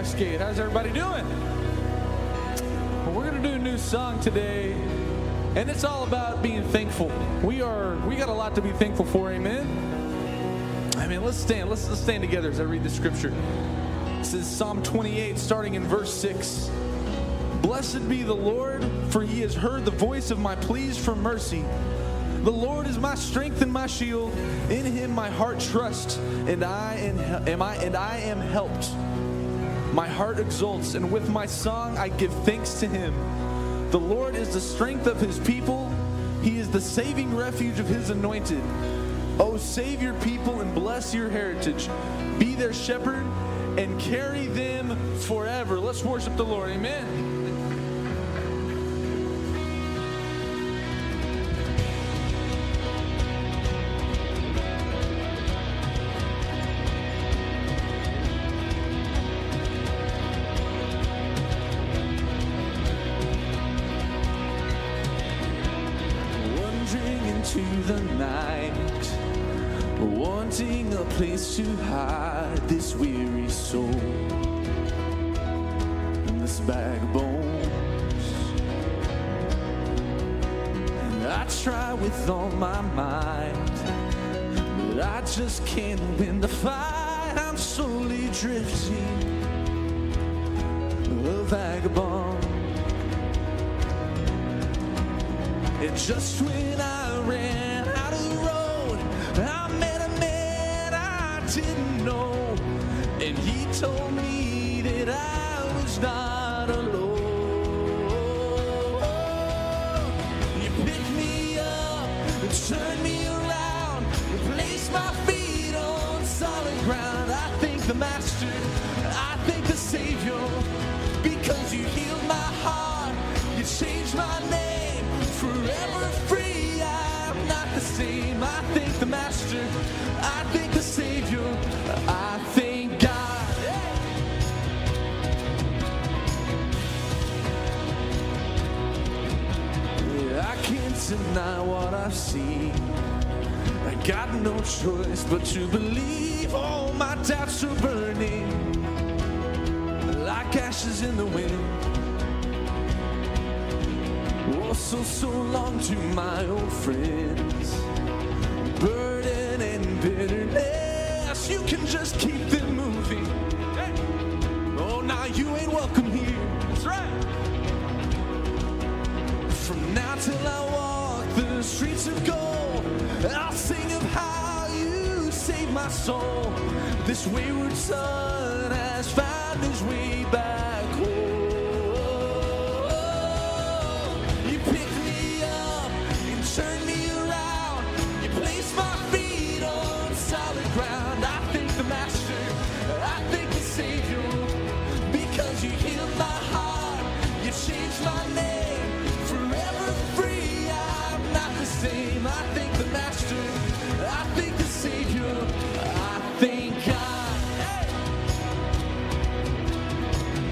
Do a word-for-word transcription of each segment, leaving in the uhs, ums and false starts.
Westgate. How's everybody doing? Well, we're going to do a new song today, and it's all about being thankful. We are, we got a lot to be thankful for, amen? I mean, let's stand. Let's, let's stand together as I read the scripture. This is Psalm twenty-eight, starting in verse six. Blessed be the Lord, for he has heard the voice of my pleas for mercy. The Lord is my strength and my shield. In him my heart trusts, and I am I and I am helped. My heart exults, and with my song I give thanks to him. The Lord is the strength of his people. He is the saving refuge of his anointed. Oh, save your people and bless your heritage. Be their shepherd and carry them forever. Let's worship the Lord. Amen. The night, wanting a place to hide this weary soul and this bag of bones. And I try with all my might, but I just can't win the fight. I'm slowly drifting, a vagabond. And just when I ran out of the road, I met a man I didn't know, and he told me that I was not alone. You picked me up and turned me around, you placed my feet on solid ground. I thank the Master, I thank the Savior, because you healed my heart, you changed my name. Forever free, I'm not the same. I thank the Master, I thank the Savior, I thank God. Yeah, I can't deny what I've seen. I got no choice but to believe. All my doubts are burning like ashes in the wind. Oh, so, so long to my old friends. Burden and bitterness, you can just keep them moving. Hey. Oh, now you ain't welcome here. That's right. From now till I walk the streets of gold, I'll sing of how you saved my soul. This wayward son has found his way back home. Turn me around, you place my feet on solid ground. I thank the Master, I thank the Savior, because you healed my heart, you changed my name. Forever free, I'm not the same. I thank the Master, I thank the Savior, I thank God. Hey.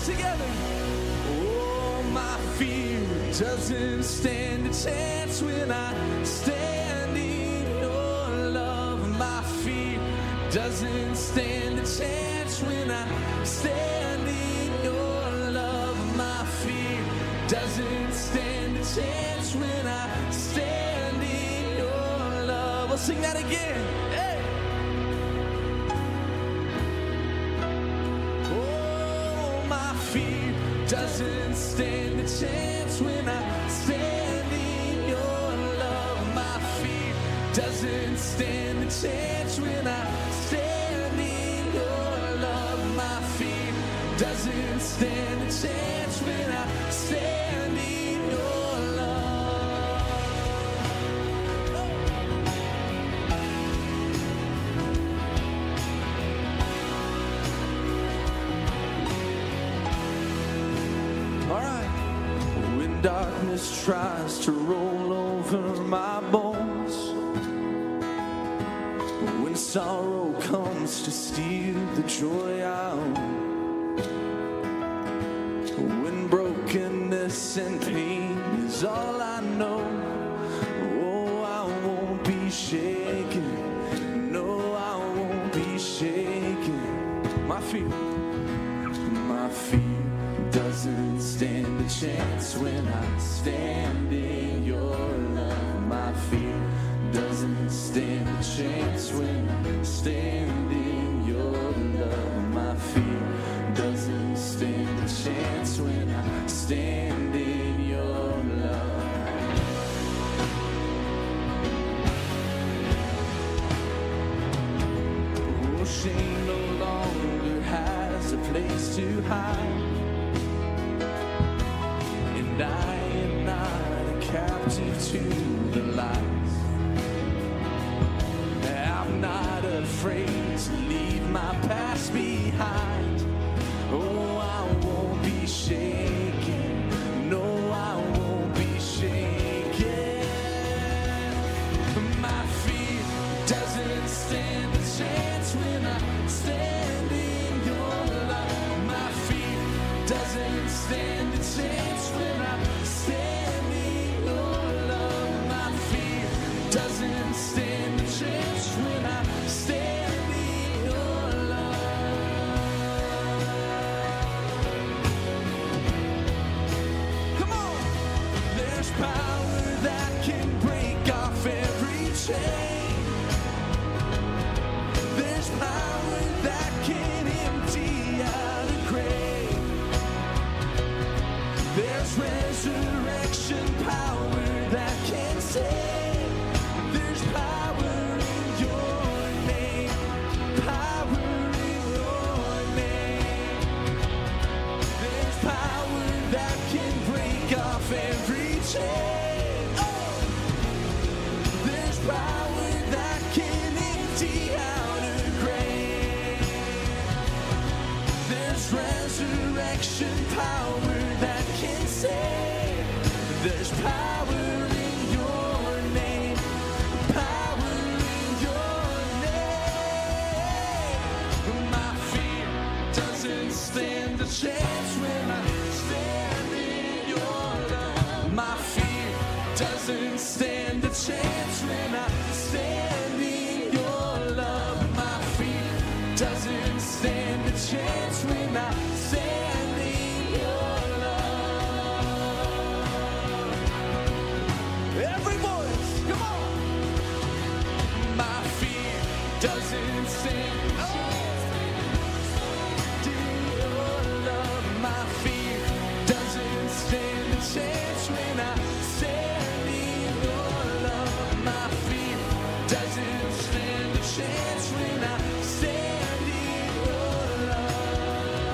this together. Oh, my fear doesn't stand a chance when I stand in your love. My fear doesn't stand a chance when I stand in your love. My fear doesn't stand a chance when I stand in your love. We'll sing that again. Hey. Oh, my fear doesn't stand a chance when I stand in your love. My fear doesn't stand a chance when I stand in your love. My fear doesn't stand a chance when I stand in your love. All right. When darkness tries to roll over my bones, when sorrow comes to steal the joy I own, when brokenness and pain is all I know, oh, I won't be shaken. No, I won't be shaken. My fear, my fear doesn't stand a chance when I stand in your love. My fear doesn't stand a chance when I stand in your love. My fear doesn't stand a chance when I stand in your love. Oh, shame no longer has a place to hide, and I am not a captive to the lies. I'm not afraid to leave my past behind. Oh, I won't be shaken. No, I won't be shaken. My fear doesn't stand a chance when I stand in your love. My fear doesn't stand a chance when I stand in your love. My fear doesn't stand a chance when I stand in your love. Come on! There's power that can break off every chain. There's power that can empty out a grave. There's resurrection power that can save. There's power in your name. Power in your name. There's power that can break off every chain. Oh! There's power that can empty out a grave. There's resurrection power that can save. There's power in your name. Power in your name. My fear doesn't stand a chance when I stand in your love. My fear doesn't stand a chance when I stand in your love. My fear doesn't stand a chance when I stand in your love. Every voice, come on. My fear doesn't stand a chance in your love. My fear doesn't stand a chance when I stand in your love. My fear doesn't stand a chance when I stand in your love.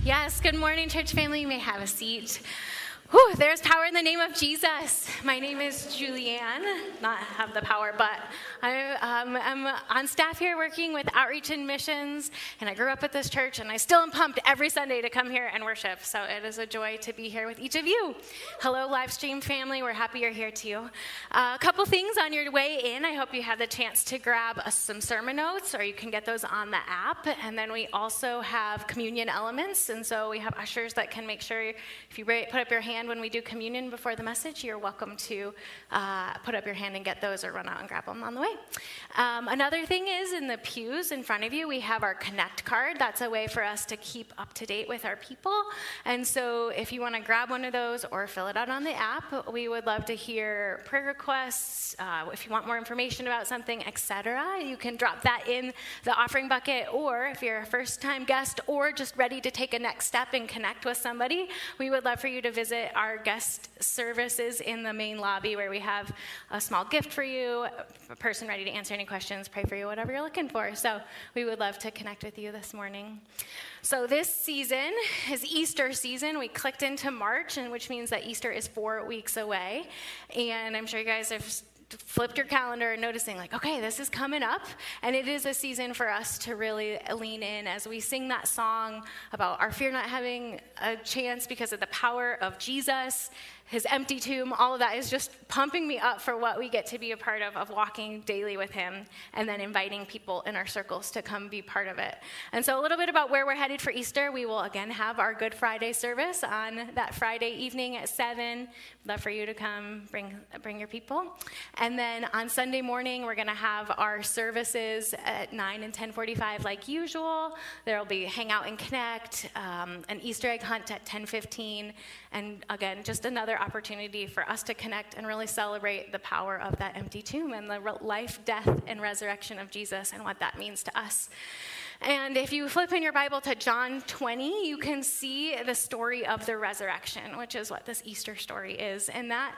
Yes, good morning, church family. You may have a seat. Whew, there's power in the name of Jesus. My name is Julianne, not have the power, but I, um, I'm on staff here working with Outreach and Missions, and I grew up at this church, and I still am pumped every Sunday to come here and worship, so it is a joy to be here with each of you. Hello, live stream family. We're happy you're here, too. Uh, a couple things on your way in. I hope you have the chance to grab uh, some sermon notes, or you can get those on the app, and then we also have communion elements, and so we have ushers that can make sure if you put up your hand when we do communion before the message, you're welcome to uh, put up your hand and get those or run out and grab them on the way. Um, another thing is in the pews in front of you, we have our Connect card. That's a way for us to keep up to date with our people. And so if you want to grab one of those or fill it out on the app, we would love to hear prayer requests. Uh, if you want more information about something, et cetera, you can drop that in the offering bucket. Or if you're a first-time guest or just ready to take a next step and connect with somebody, we would love for you to visit our guest services in the main lobby where we have a small gift for you, a person ready to answer any questions, pray for you, whatever you're looking for. So we would love to connect with you this morning. So this season is Easter season. We clicked into March, and which means that Easter is four weeks away. And I'm sure you guys have flipped your calendar and noticing like, okay, this is coming up, and it is a season for us to really lean in as we sing that song about our fear not having a chance because of the power of Jesus, his empty tomb. All of that is just pumping me up for what we get to be a part of, of walking daily with him, and then inviting people in our circles to come be part of it. And so a little bit about where we're headed for Easter. We will again have our Good Friday service on that Friday evening at seven. We'd love for you to come bring bring your people. And then on Sunday morning, we're going to have our services at nine and ten forty-five like usual. There will be Hangout and Connect, um, an Easter egg hunt at ten fifteen, and again, just another opportunity for us to connect and really celebrate the power of that empty tomb and the life, death, and resurrection of Jesus and what that means to us. And if you flip in your Bible to John twenty, you can see the story of the resurrection, which is what this Easter story is. And that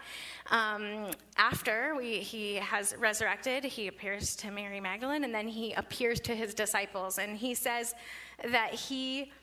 um, after we, he has resurrected, he appears to Mary Magdalene, and then he appears to his disciples. And he says that he...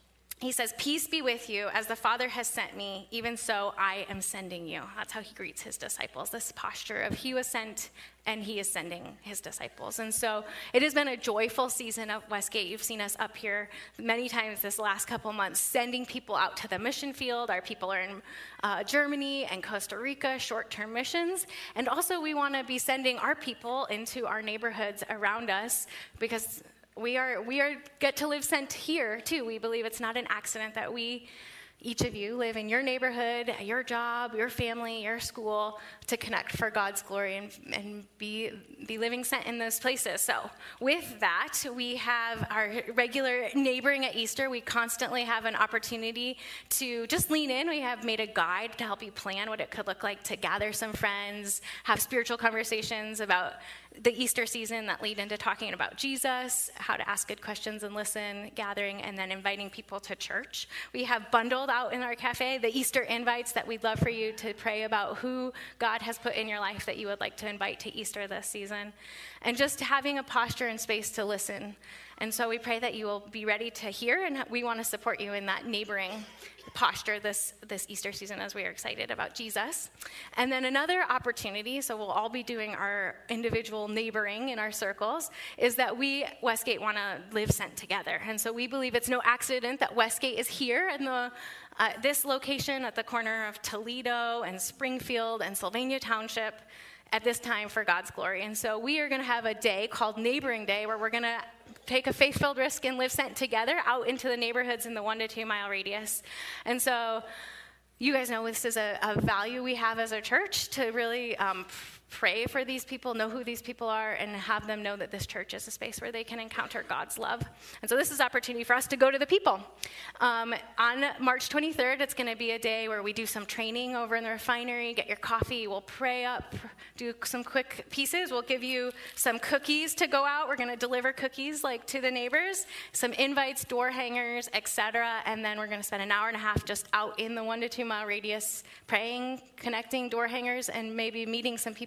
He says, peace be with you. As the Father has sent me, even so I am sending you. That's how he greets his disciples, this posture of he was sent and he is sending his disciples. And so it has been a joyful season of Westgate. You've seen us up here many times this last couple months, sending people out to the mission field. Our people are in uh, Germany and Costa Rica, short-term missions. And also we want to be sending our people into our neighborhoods around us because We are we are get to live sent here, too. We believe it's not an accident that we, each of you, live in your neighborhood, your job, your family, your school, to connect for God's glory and, and be, be living sent in those places. So with that, we have our regular neighboring at Easter. We constantly have an opportunity to just lean in. We have made a guide to help you plan what it could look like to gather some friends, have spiritual conversations about the Easter season that lead into talking about Jesus, how to ask good questions and listen, gathering, and then inviting people to church. We have bundled out in our cafe the Easter invites that we'd love for you to pray about who God has put in your life that you would like to invite to Easter this season. And just having a posture and space to listen. And so we pray that you will be ready to hear, and we want to support you in that neighboring posture this, this Easter season as we are excited about Jesus. And then another opportunity, so we'll all be doing our individual neighboring in our circles, is that we, Westgate, want to live sent together. And so we believe it's no accident that Westgate is here in the uh, this location at the corner of Toledo and Springfield and Sylvania Township at this time for God's glory. And so we are going to have a day called Neighboring Day where we're going to take a faith-filled risk and live sent together out into the neighborhoods in the one to two mile radius. And so you guys know this is a, a value we have as a church to really um, pray for these people, know who these people are, and have them know that this church is a space where they can encounter God's love. And so this is an opportunity for us to go to the people. Um, on March twenty-third, it's going to be a day where we do some training over in the refinery, get your coffee, we'll pray up, do some quick pieces. We'll give you some cookies to go out. We're going to deliver cookies like to the neighbors, some invites, door hangers, et cetera. And then we're going to spend an hour and a half just out in the one to two mile radius praying, connecting door hangers, and maybe meeting some people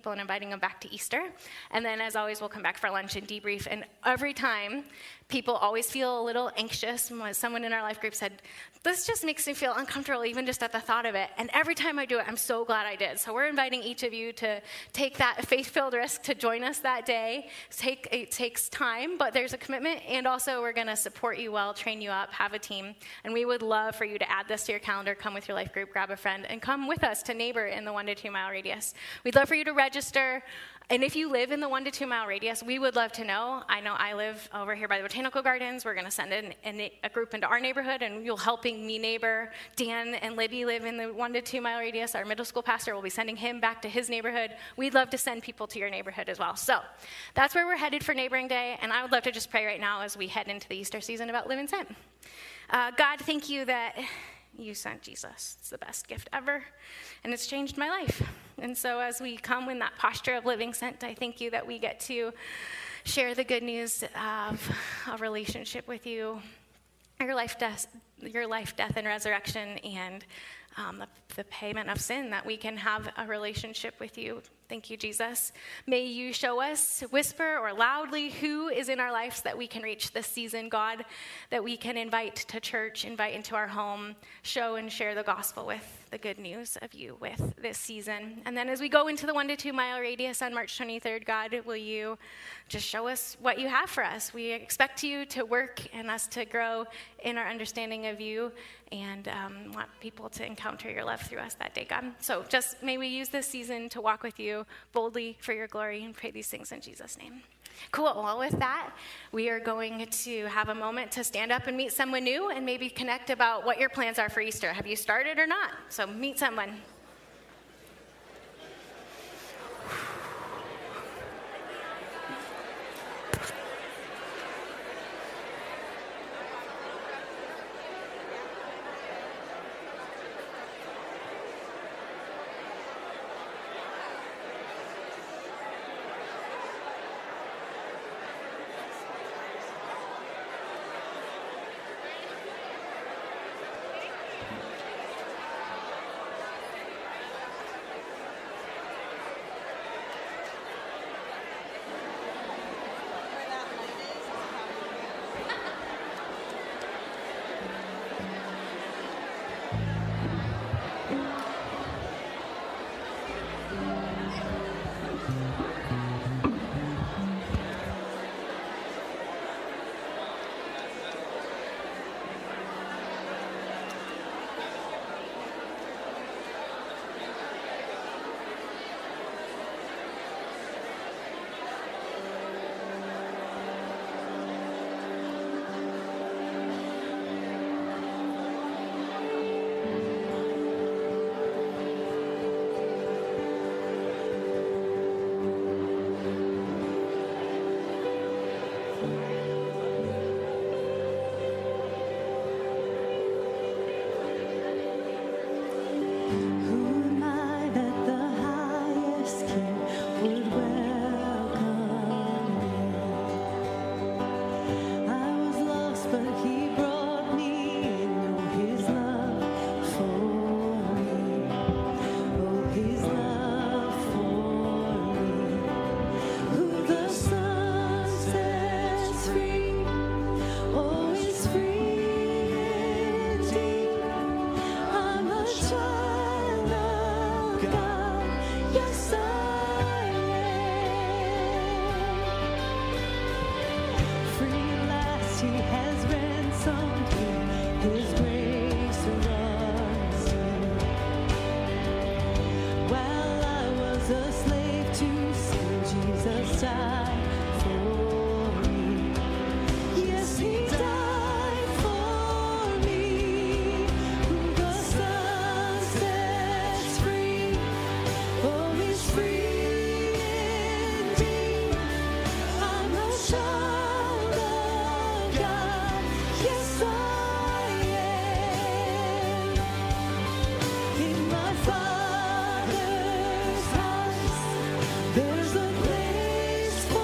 people and inviting them back to Easter. And then, as always, we'll come back for lunch and debrief. And every time, people always feel a little anxious. Someone in our life group said, this just makes me feel uncomfortable even just at the thought of it. And every time I do it, I'm so glad I did. So we're inviting each of you to take that faith-filled risk to join us that day. Take, it takes time, but there's a commitment. And also, we're going to support you well, train you up, have a team. And we would love for you to add this to your calendar, come with your life group, grab a friend, and come with us to Neighbor in the one to two mile radius. We'd love for you to register. And if you live in the one to two mile radius, we would love to know. I know I live over here by the Botanical Gardens. We're going to send in, in a group into our neighborhood, and you'll helping me neighbor. Dan and Libby live in the one to two mile radius. Our middle school pastor will be sending him back to his neighborhood. We'd love to send people to your neighborhood as well. So that's where we're headed for Neighboring Day, and I would love to just pray right now as we head into the Easter season about living sent. Uh, God, thank you that you sent Jesus. It's the best gift ever, and it's changed my life. And so as we come in that posture of living sent, I thank you that we get to share the good news of a relationship with you, your life, death, your life, death, and resurrection, and um, the, the payment of sin, that we can have a relationship with you. Thank you, Jesus. May you show us, whisper or loudly, who is in our lives that we can reach this season, God, that we can invite to church, invite into our home, show and share the gospel with the good news of you with this season. And then as we go into the one to two mile radius on March twenty-third, God, will you just show us what you have for us? We expect you to work and us to grow in our understanding of you, and um, want people to encounter your love through us that day, God. So just may we use this season to walk with you boldly for your glory, and pray these things in Jesus' name. Cool. Well, with that, we are going to have a moment to stand up and meet someone new and maybe connect about what your plans are for Easter. Have you started or not? So meet someone. There's a place for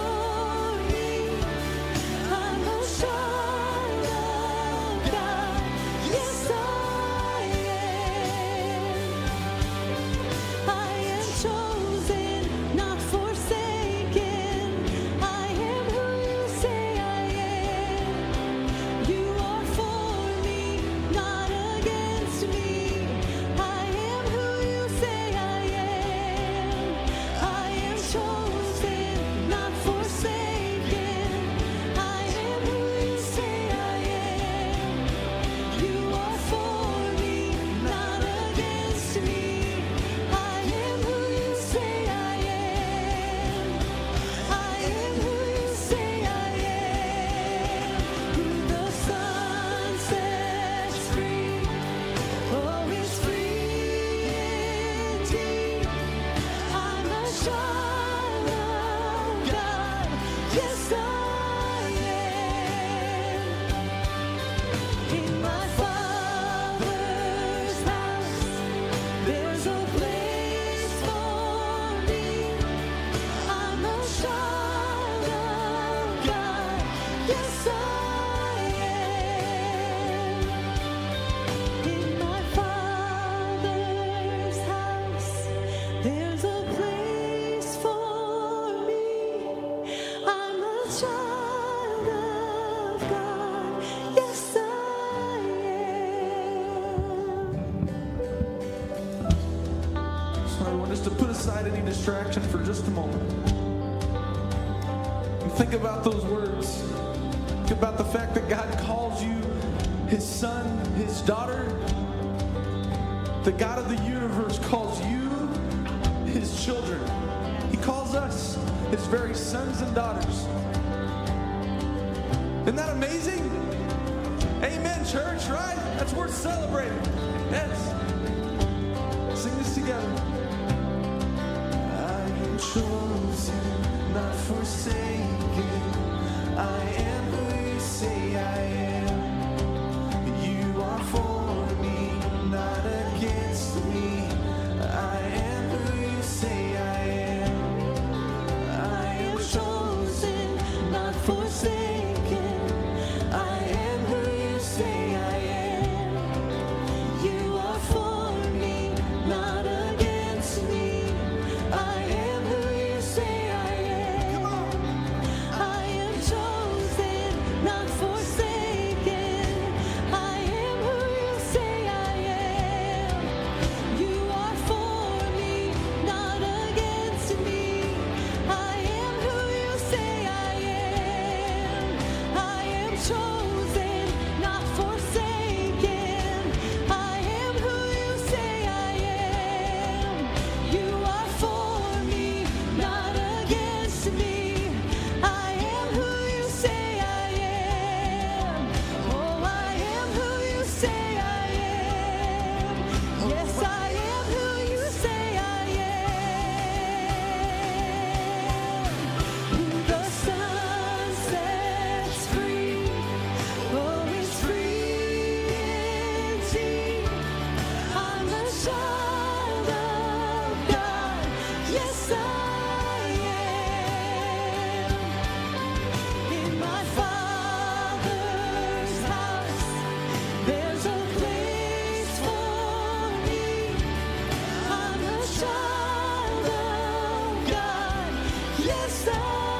child of God. Yes, I am. So I want us to put aside any distraction for just a moment. And think about those words. Think about the fact that God calls you His son, His daughter. The God of the universe calls you His children. He calls us His very sons and daughters. Isn't that amazing? Amen, church, right? That's worth celebrating. Yes. Sing this together. I am chosen, not forsaken. I am who you say I am. You are for me, not against me. I am who you say I am. I am chosen, not forsaken. I am who you say I am. You are for me, not against me. I am who you say I am. Come on. I am chosen, not forsaken. I am who you say I am. You are for me, not against me. I am who you say I am. I am chosen, not forsaken. I am who you say I am. You are for me, not against me. I am who you say I am. Oh, I am who you say I am. Yes, I am who you say I am. Who the Son sets free, oh, is free indeed. I'm a child of God. Yes, I am. In my Father's house, there's a place for me. I'm a child of God. Yes, I am.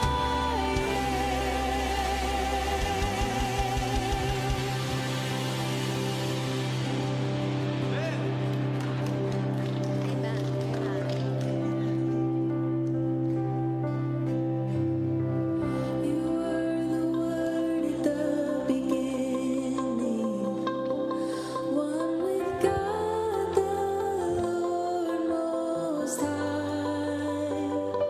You were the Word at the beginning, one with God the Lord Most High.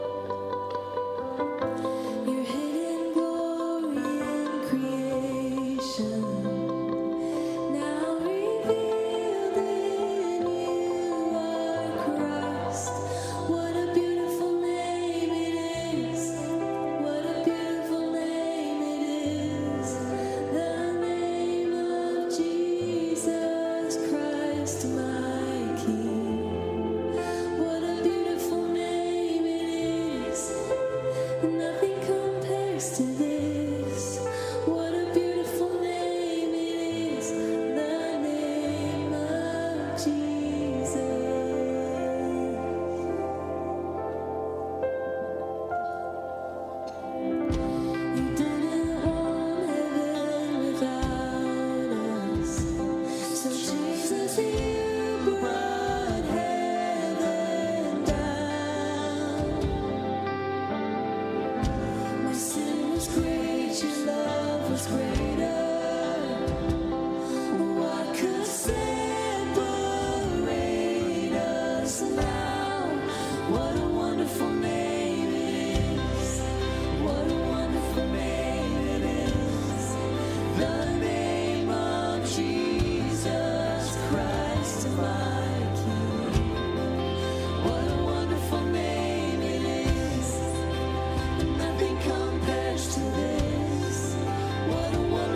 Your hidden glory in creation, now revealed in you are Christ. What a beautiful name it is. What a beautiful name it is. The name of Jesus Christ, my King. What a beautiful name it is. Nothing compares to this. What a beautiful name it is. The name of Jesus. You didn't want heaven without us. So Jesus, you brought heaven down. My sin was great, your love was greater. What could separate us now? What a wonderful name it is. What a wonderful name it is. The name of Jesus Christ, my King. What a wonderful name it is. Nothing compares to this. What a wonderful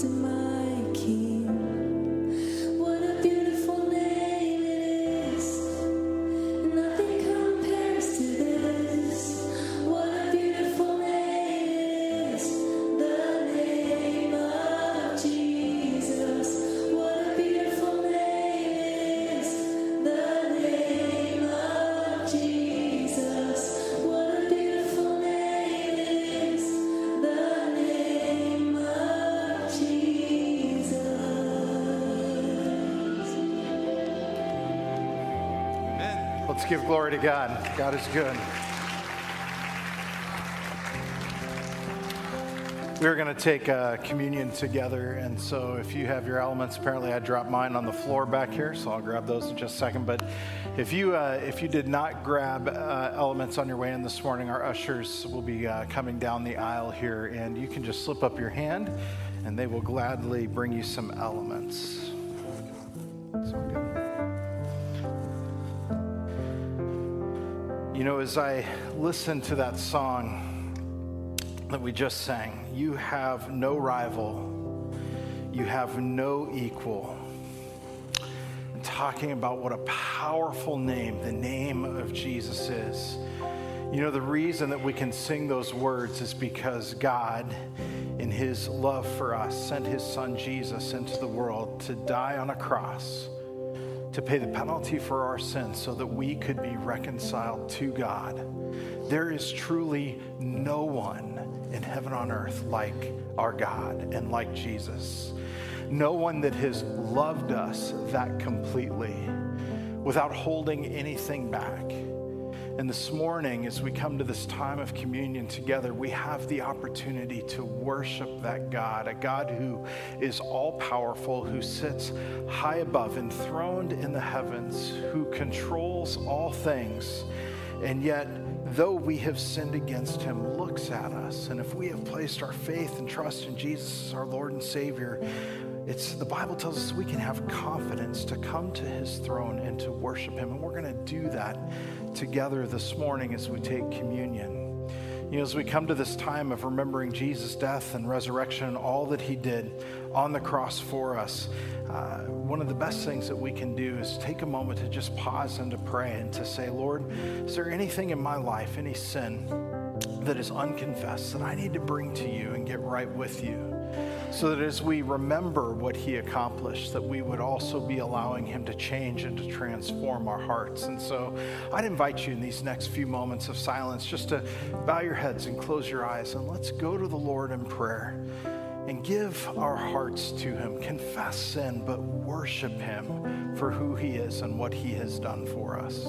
to my King. What a beautiful name it is. Nothing compares to this. What a beautiful name it is. The name of Jesus. What a beautiful name it is. The name of Jesus. What a beautiful name it is. The name of Jesus. Let's give glory to God. God is good. We're going to take uh, communion together, and so if you have your elements, apparently I dropped mine on the floor back here, so I'll grab those in just a second. But if you uh, if you did not grab uh, elements on your way in this morning, our ushers will be uh, coming down the aisle here, and you can just slip up your hand, and they will gladly bring you some elements. So good. You know, as I listen to that song that we just sang, you have no rival, you have no equal. And talking about what a powerful name the name of Jesus is. You know, the reason that we can sing those words is because God, in his love for us, sent his son Jesus into the world to die on a cross, to pay the penalty for our sins so that we could be reconciled to God. There is truly no one in heaven on earth like our God and like Jesus. No one that has loved us that completely without holding anything back. And this morning, as we come to this time of communion together, we have the opportunity to worship that God, a God who is all-powerful, who sits high above, enthroned in the heavens, who controls all things, and yet, though we have sinned against him, looks at us. And if we have placed our faith and trust in Jesus as our Lord and Savior, it's the Bible tells us we can have confidence to come to his throne and to worship him. And we're going to do that together this morning as we take communion. You know, as we come to this time of remembering Jesus' death and resurrection and all that he did on the cross for us, uh, one of the best things that we can do is take a moment to just pause and to pray and to say, Lord, is there anything in my life, any sin that is unconfessed that I need to bring to you and get right with you? So that as we remember what he accomplished, that we would also be allowing him to change and to transform our hearts. And so I'd invite you in these next few moments of silence just to bow your heads and close your eyes, and let's go to the Lord in prayer and give our hearts to him. Confess sin, but worship him for who he is and what he has done for us.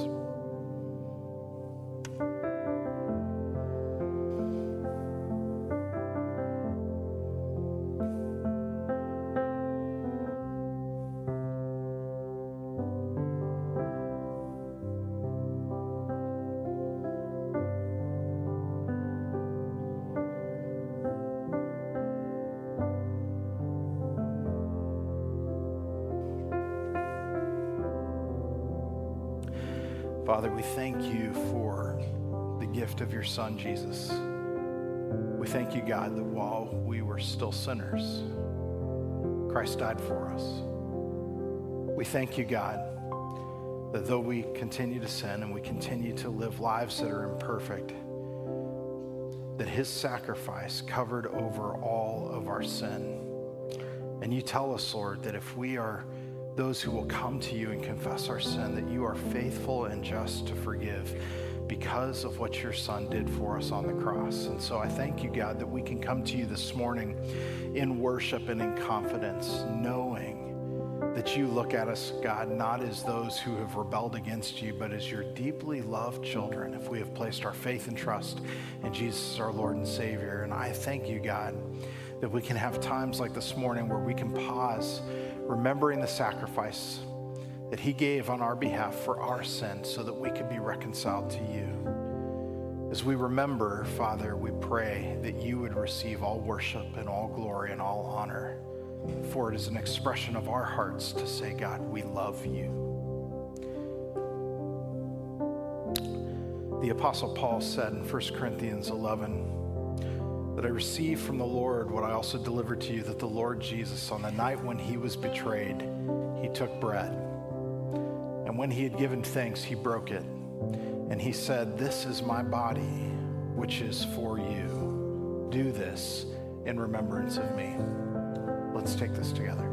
Father, we thank you for the gift of your son, Jesus. We thank you, God, that while we were still sinners, Christ died for us. We thank you, God, that though we continue to sin and we continue to live lives that are imperfect, that his sacrifice covered over all of our sin. And you tell us, Lord, that if we are those who will come to you and confess our sin, that you are faithful and just to forgive because of what your son did for us on the cross. And so I thank you, God, that we can come to you this morning in worship and in confidence, knowing that you look at us, God, not as those who have rebelled against you, but as your deeply loved children, if we have placed our faith and trust in Jesus, our Lord and Savior. And I thank you, God, that we can have times like this morning where we can pause, remembering the sacrifice that he gave on our behalf for our sins so that we could be reconciled to you. As we remember, Father, we pray that you would receive all worship and all glory and all honor, for it is an expression of our hearts to say, God, we love you. The Apostle Paul said in First Corinthians eleven, that I received from the Lord what I also delivered to you, that the Lord Jesus, on the night when he was betrayed, he took bread. And when he had given thanks, he broke it. And he said, "This is my body, which is for you. Do this in remembrance of me." Let's take this together.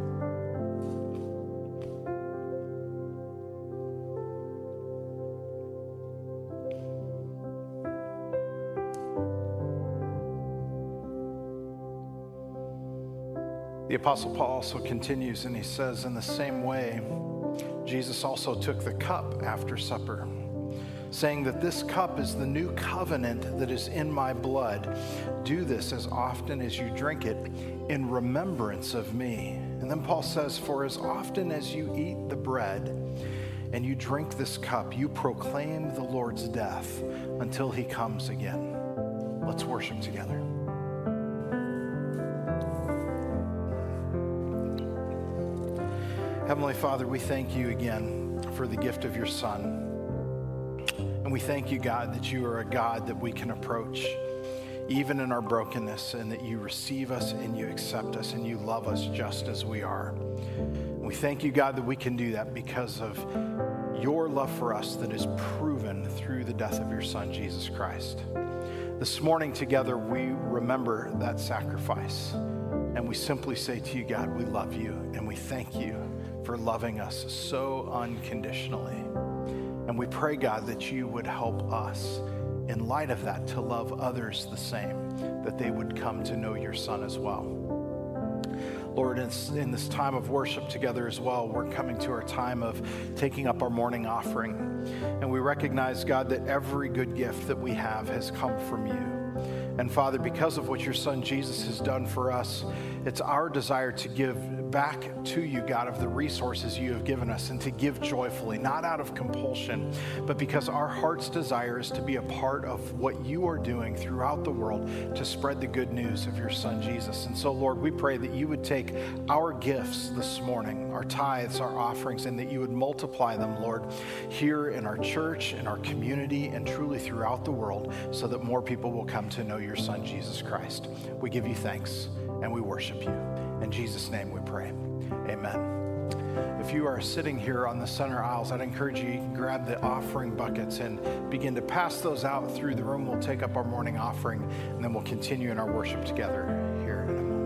The Apostle Paul also continues, and he says, in the same way, Jesus also took the cup after supper, saying that this cup is the new covenant that is in my blood. Do this as often as you drink it in remembrance of me. And then Paul says, for as often as you eat the bread and you drink this cup, you proclaim the Lord's death until he comes again. Let's worship together. Heavenly Father, we thank you again for the gift of your Son. And we thank you, God, that you are a God that we can approach even in our brokenness, and that you receive us and you accept us and you love us just as we are. And we thank you, God, that we can do that because of your love for us that is proven through the death of your Son, Jesus Christ. This morning together, we remember that sacrifice. And we simply say to you, God, we love you and we thank you for loving us so unconditionally. And we pray, God, that you would help us in light of that to love others the same, that they would come to know your Son as well. Lord, in this time of worship together as well, we're coming to our time of taking up our morning offering. And we recognize, God, that every good gift that we have has come from you. And Father, because of what your Son Jesus has done for us, it's our desire to give back to you, God, of the resources you have given us, and to give joyfully, not out of compulsion, but because our heart's desire is to be a part of what you are doing throughout the world to spread the good news of your Son Jesus. And so, Lord, we pray that you would take our gifts this morning, our tithes, our offerings, and that you would multiply them, Lord, here in our church, in our community, and truly throughout the world, so that more people will come to know your Son Jesus Christ. We give you thanks and we worship you. In Jesus' name we pray. Amen. If you are sitting here on the center aisles, I'd encourage you, you can grab the offering buckets and begin to pass those out through the room. We'll take up our morning offering, and then we'll continue in our worship together here in a moment.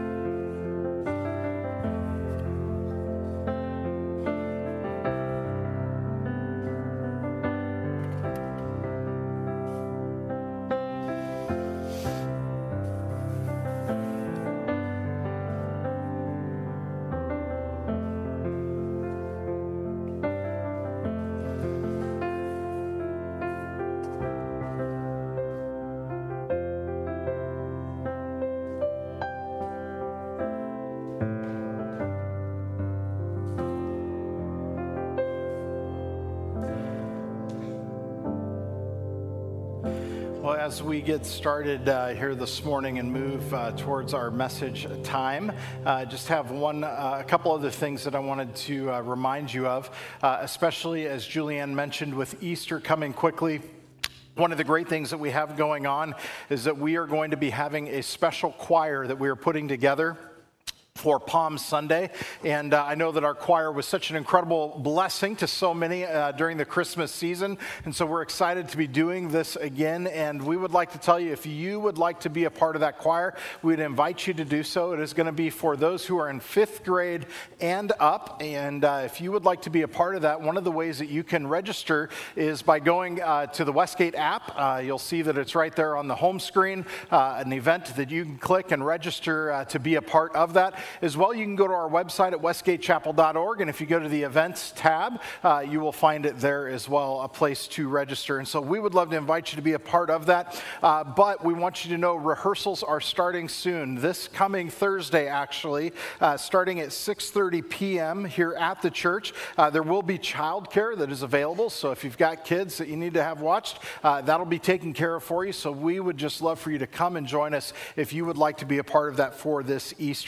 Well, as we get started uh, here this morning and move uh, towards our message time, uh, just have one, uh, a couple other things that I wanted to uh, remind you of, uh, especially as Julianne mentioned with Easter coming quickly. One of the great things that we have going on is that we are going to be having a special choir that we are putting together for Palm Sunday. And uh, I know that our choir was such an incredible blessing to so many uh, during the Christmas season. And so we're excited to be doing this again. And we would like to tell you, if you would like to be a part of that choir, we'd invite you to do so. It is going to be for those who are in fifth grade and up. And uh, if you would like to be a part of that, one of the ways that you can register is by going uh, to the Westgate app. Uh, you'll see that it's right there on the home screen, uh, an event that you can click and register uh, to be a part of that. As well, you can go to our website at westgate chapel dot org, and if you go to the events tab, uh, you will find it there as well, a place to register. And so we would love to invite you to be a part of that, uh, but we want you to know rehearsals are starting soon. This coming Thursday, actually, uh, starting at six thirty p.m. here at the church. Uh, there will be childcare that is available, so if you've got kids that you need to have watched, uh, that'll be taken care of for you. So we would just love for you to come and join us if you would like to be a part of that for this Easter season.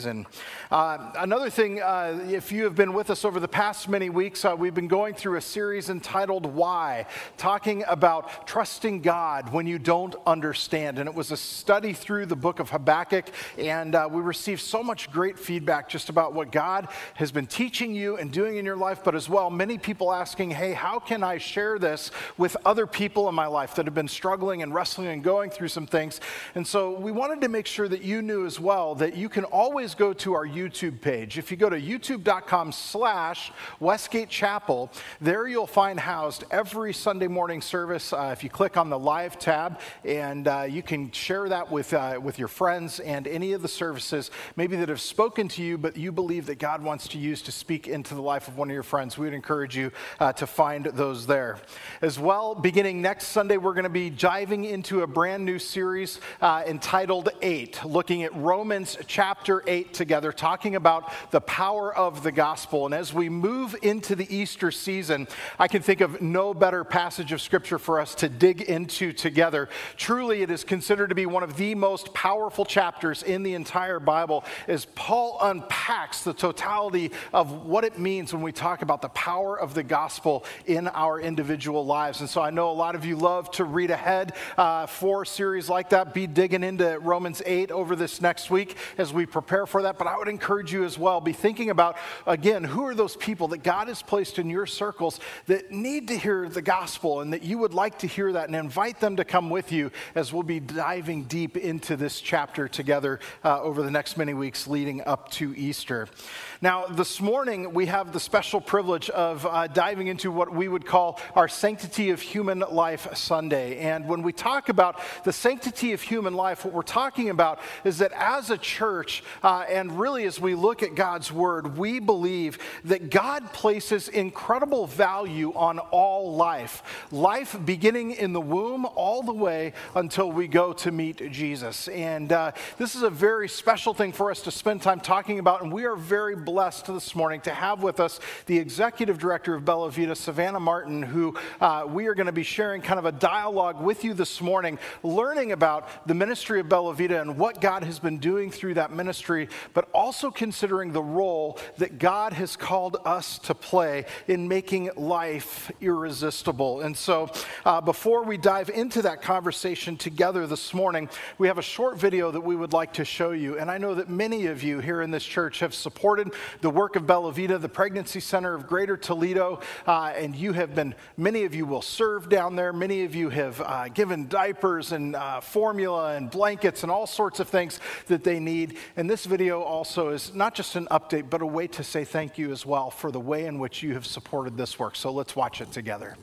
season. Uh, another thing, uh, if you have been with us over the past many weeks, uh, we've been going through a series entitled Why, talking about trusting God when you don't understand. And it was a study through the book of Habakkuk, and uh, we received so much great feedback just about what God has been teaching you and doing in your life, but as well, many people asking, hey, how can I share this with other people in my life that have been struggling and wrestling and going through some things? And so we wanted to make sure that you knew as well that you can always go to our YouTube page. If you go to youtube.com slash Westgate Chapel, there you'll find housed every Sunday morning service. Uh, if you click on the live tab, and uh, you can share that with, uh, with your friends and any of the services maybe that have spoken to you, but you believe that God wants to use to speak into the life of one of your friends. We would encourage you uh, to find those there. As well, beginning next Sunday, we're going to be diving into a brand new series uh, entitled Eight, looking at Romans chapter eight together, talking about the power of the gospel. And as we move into the Easter season, I can think of no better passage of scripture for us to dig into together. Truly, it is considered to be one of the most powerful chapters in the entire Bible as Paul unpacks the totality of what it means when we talk about the power of the gospel in our individual lives. And so I know a lot of you love to read ahead uh, for a series like that. Be digging into Romans eight over this next week as we prepare for that. But I would encourage you as well, be thinking about, again, who are those people that God has placed in your circles that need to hear the gospel and that you would like to hear that, and invite them to come with you as we'll be diving deep into this chapter together uh, over the next many weeks leading up to Easter. Now, this morning we have the special privilege of uh, diving into what we would call our Sanctity of Human Life Sunday. And when we talk about the sanctity of human life, what we're talking about is that as a church, uh, and really as we look at God's word, we believe that God places incredible value on all life. Life beginning in the womb all the way until we go to meet Jesus. And uh, this is a very special thing for us to spend time talking about, and we are very blessed this morning to have with us the executive director of Bella Vita, Savannah Martin, who uh, we are going to be sharing kind of a dialogue with you this morning, learning about the ministry of Bella Vita and what God has been doing through that ministry, but also considering the role that God has called us to play in making life irresistible. And so uh, before we dive into that conversation together this morning, we have a short video that we would like to show you. And I know that many of you here in this church have supported the work of Bella Vita, the Pregnancy Center of Greater Toledo, uh, and you have been, many of you will serve down there. Many of you have uh, given diapers and uh, formula and blankets and all sorts of things that they need. And this video also is not just an update, but a way to say thank you as well for the way in which you have supported this work. So let's watch it together.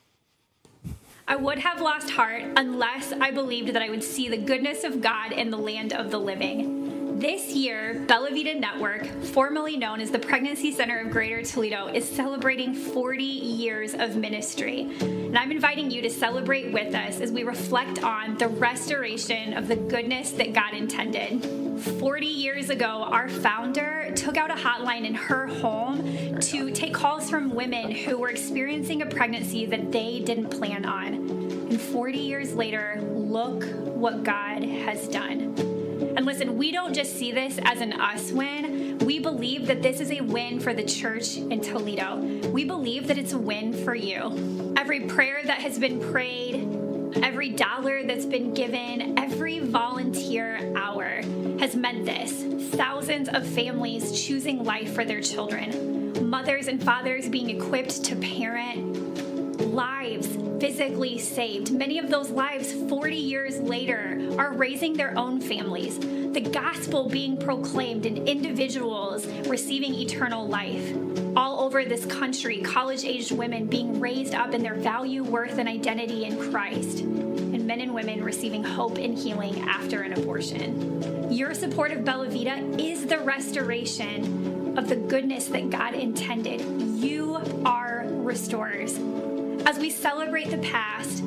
I would have lost heart unless I believed that I would see the goodness of God in the land of the living. This year, Bella Vita Network, formerly known as the Pregnancy Center of Greater Toledo, is celebrating forty years of ministry. And I'm inviting you to celebrate with us as we reflect on the restoration of the goodness that God intended. forty years ago, our founder took out a hotline in her home to take calls from women who were experiencing a pregnancy that they didn't plan on. And forty years later, look what God has done. And listen, we don't just see this as an us win. We believe that this is a win for the church in Toledo. We believe that it's a win for you. Every prayer that has been prayed, every dollar that's been given, every volunteer hour has meant this. Thousands of families choosing life for their children. Mothers and fathers being equipped to parent. Lives physically saved. Many of those lives forty years later are raising their own families. The gospel being proclaimed and individuals receiving eternal life. All over this country, college-aged women being raised up in their value, worth, and identity in Christ. And men and women receiving hope and healing after an abortion. Your support of Bella Vita is the restoration of the goodness that God intended. You are restorers. As we celebrate the past,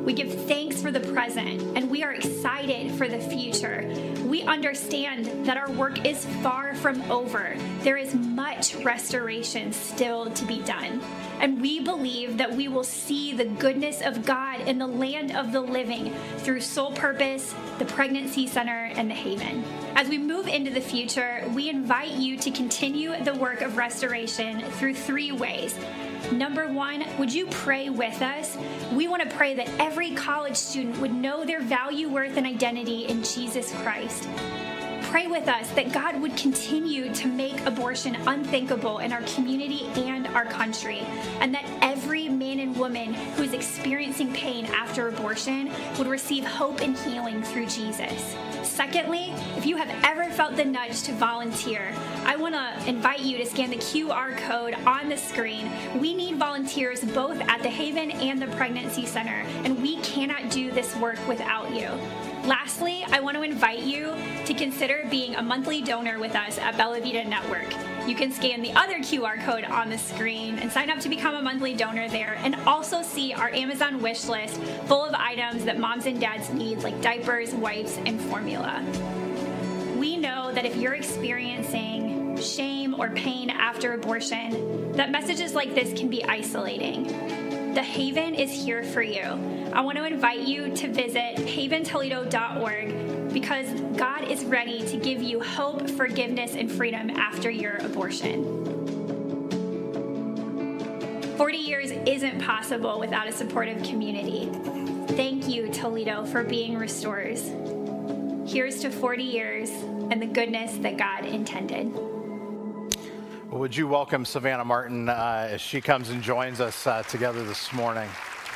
We give thanks for the present, and we are excited for the future. We understand that our work is far from over. There is much restoration still to be done. And we believe that we will see the goodness of God in the land of the living through Soul Purpose, the Pregnancy Center, and the Haven. As we move into the future, we invite you to continue the work of restoration through three ways. Number one, would you pray with us? We want to pray that every college student would know their value, worth, and identity in Jesus Christ. Pray with us that God would continue to make abortion unthinkable in our community and our country, and that every man and woman who is experiencing pain after abortion would receive hope and healing through Jesus. Secondly, if you have ever felt the nudge to volunteer, I want to invite you to scan the Q R code on the screen. We need volunteers both at the Haven and the Pregnancy Center, and we cannot do this work without you. Lastly, I want to invite you to consider being a monthly donor with us at Bella Vita Network. You can scan the other Q R code on the screen and sign up to become a monthly donor there, and also see our Amazon wish list full of items that moms and dads need, like diapers, wipes, and formula. We know that if you're experiencing shame or pain after abortion, that messages like this can be isolating. The Haven is here for you. I want to invite you to visit haven toledo dot org because God is ready to give you hope, forgiveness, and freedom after your abortion. forty years isn't possible without a supportive community. Thank you, Toledo, for being restorers. Here's to forty years and the goodness that God intended. Well, would you welcome Savannah Martin uh, as she comes and joins us uh, together this morning?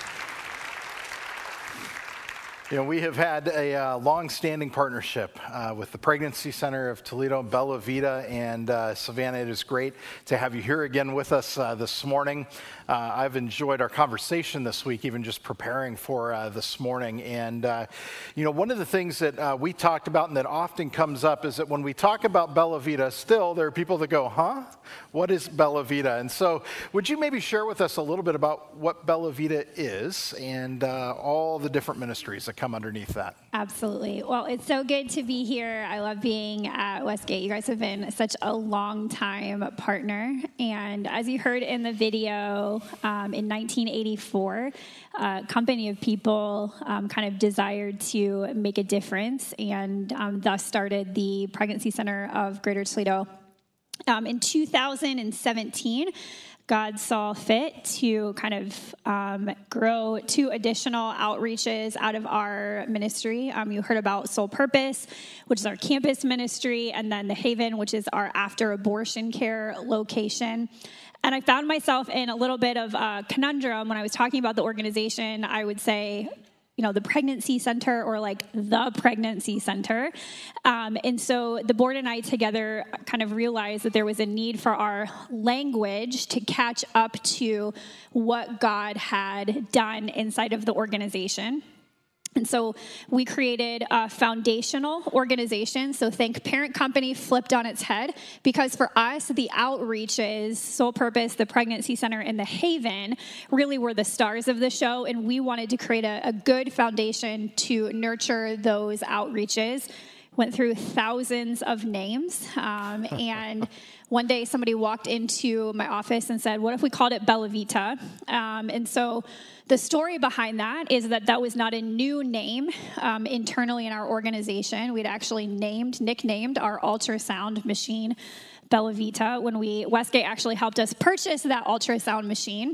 You know, we have had a uh, long-standing partnership uh, with the Pregnancy Center of Toledo, Bella Vita, and uh, Savannah, it is great to have you here again with us uh, this morning. Uh, I've enjoyed our conversation this week, even just preparing for uh, this morning. And, uh, you know, one of the things that uh, we talked about and that often comes up is that when we talk about Bella Vita, still there are people that go, huh? What is Bella Vita? And so would you maybe share with us a little bit about what Bella Vita is and uh, all the different ministries that come underneath that? Absolutely. Well, it's so good to be here. I love being at Westgate. You guys have been such a long time partner. And as you heard in the video, um, in nineteen eighty-four, a company of people um, kind of desired to make a difference and um, thus started the Pregnancy Center of Greater Toledo. Um, in two thousand seventeen, God saw fit to kind of um, grow two additional outreaches out of our ministry. Um, you heard about Soul Purpose, which is our campus ministry, and then the Haven, which is our after-abortion care location. And I found myself in a little bit of a conundrum when I was talking about the organization. I would say, you know, the Pregnancy Center or like the Pregnancy Center. Um, and so the board and I together kind of realized that there was a need for our language to catch up to what God had done inside of the organization. And so we created a foundational organization. So think parent company flipped on its head, because for us, the outreaches, Soul Purpose, the Pregnancy Center, and the Haven really were the stars of the show. And we wanted to create a, a good foundation to nurture those outreaches. Went through thousands of names. Um, and one day somebody walked into my office and said, what if we called it Bella Vita? Um, and so the story behind that is that that was not a new name um, internally in our organization. We'd actually named, nicknamed our ultrasound machine Bella Vita when we, Westgate actually helped us purchase that ultrasound machine.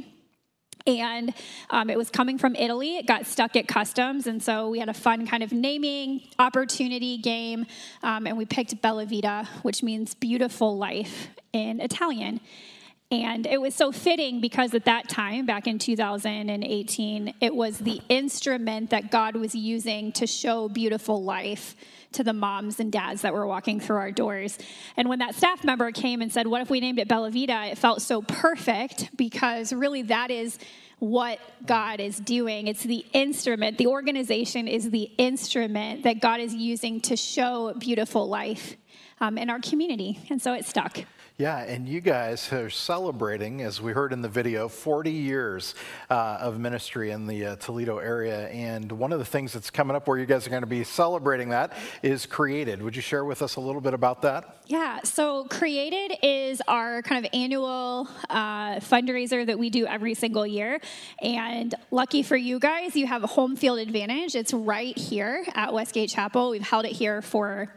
And um, it was coming from Italy. It got stuck at customs. And so we had a fun kind of naming opportunity game. Um, and we picked Bella Vita, which means beautiful life in Italian. And it was so fitting because at that time, back in two thousand eighteen, it was the instrument that God was using to show beautiful life to the moms and dads that were walking through our doors. And when that staff member came and said, what if we named it Bella Vita? It felt so perfect, because really that is what God is doing. It's the instrument. The organization is the instrument that God is using to show beautiful life. um, in our community. And so it stuck. Yeah, and you guys are celebrating, as we heard in the video, forty years uh, of ministry in the uh, Toledo area. And one of the things that's coming up where you guys are going to be celebrating that is Created. Would you share with us a little bit about that? Yeah, so Created is our kind of annual uh, fundraiser that we do every single year. And lucky for you guys, you have a home field advantage. It's right here at Westgate Chapel. We've held it here for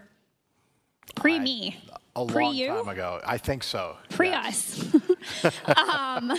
pre-me. I, a Pre-you? long time ago. I think so. Pre-us. um,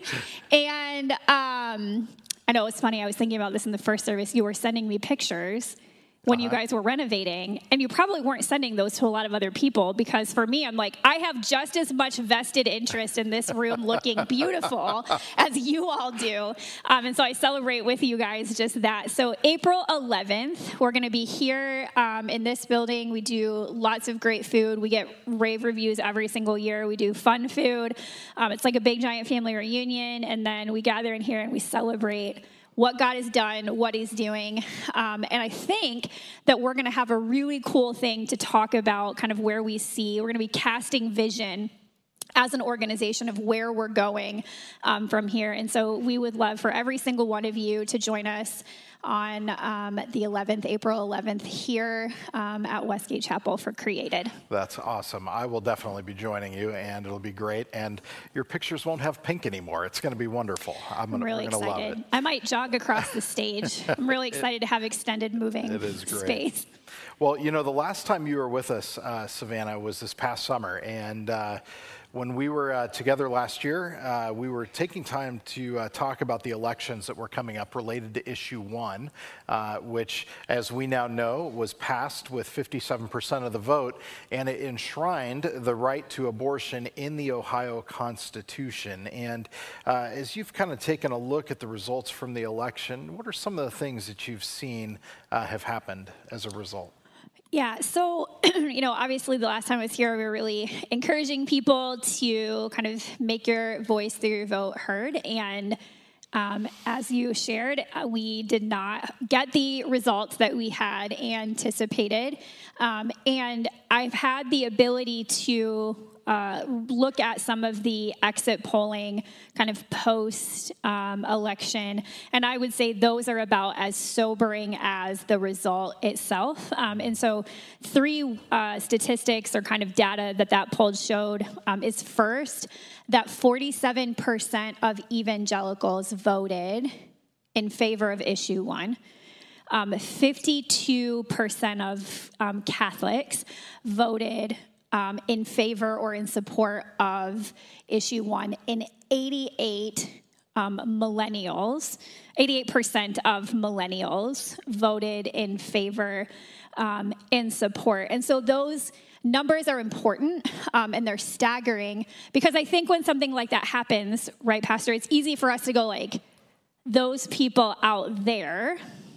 and um, I know it's funny. I was thinking about this in the first service. You were sending me pictures when uh-huh. you guys were renovating, and you probably weren't sending those to a lot of other people, because for me, I'm like, I have just as much vested interest in this room looking beautiful as you all do. Um, and so I celebrate with you guys just that. So April eleventh, we're going to be here um, in this building. We do lots of great food. We get rave reviews every single year. We do fun food. Um, it's like a big giant family reunion, and then we gather in here and we celebrate what God has done, what he's doing. Um, and I think that we're going to have a really cool thing to talk about, kind of where we see. We're going to be casting vision as an organization of where we're going um, from here. And so we would love for every single one of you to join us on um, the eleventh, April eleventh, here um, at Westgate Chapel for Created. That's awesome. I will definitely be joining you, and it'll be great. And your pictures won't have pink anymore. It's going to be wonderful. I'm, gonna, I'm really we're gonna excited. love it. I might jog across the stage. I'm really excited to have extended moving It is great. space. Well, you know, the last time you were with us, uh, Savannah, was this past summer. And uh, when we were uh, together last year, uh, we were taking time to uh, talk about the elections that were coming up related to Issue one, uh, which, as we now know, was passed with fifty-seven percent of the vote, and it enshrined the right to abortion in the Ohio Constitution. And uh, as you've kind of taken a look at the results from the election, what are some of the things that you've seen uh, have happened as a result? Yeah, so, you know, obviously the last time I was here, we were really encouraging people to kind of make your voice through your vote heard. And um, as you shared, uh, we did not get the results that we had anticipated. Um, and I've had the ability to uh, look at some of the exit polling kind of post um, election. And I would say those are about as sobering as the result itself. Um, and so three uh, statistics or kind of data that that poll showed um, is first, that forty-seven percent of evangelicals voted in favor of issue one. Um, fifty-two percent of um, Catholics voted um, in favor or in support of issue one, and eighty-eight um, millennials, eighty-eight percent of millennials voted in favor um, in support. And so those numbers are important, um, and they're staggering, because I think when something like that happens, right, Pastor, it's easy for us to go like, those people out there,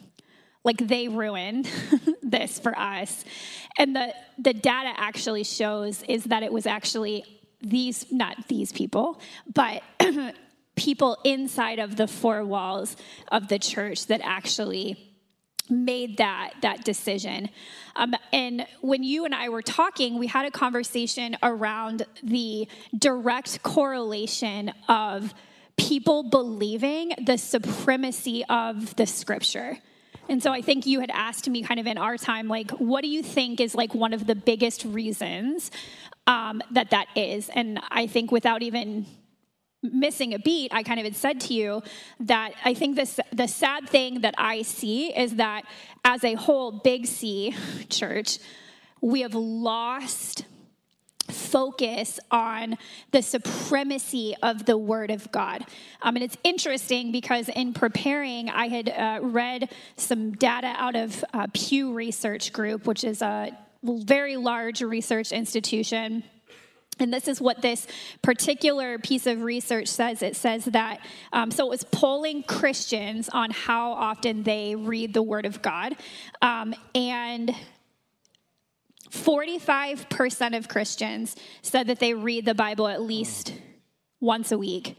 like they ruined this for us. And the, the data actually shows is that it was actually these, not these people, but people inside of the four walls of the church that actually made that that decision. Um, and when you and I were talking, we had a conversation around the direct correlation of people believing the supremacy of the scripture. And so I think you had asked me kind of in our time, like, what do you think is like one of the biggest reasons um, that that is? And I think without even missing a beat, I kind of had said to you that I think this, the sad thing that I see is that as a whole, Big C church, we have lost focus on the supremacy of the Word of God. Um, and it's interesting because in preparing, I had uh, read some data out of uh, Pew Research Group, which is a very large research institution. And this is what this particular piece of research says. It says that, um, so it was polling Christians on how often they read the Word of God. Um, and forty-five percent of Christians said that they read the Bible at least once a week.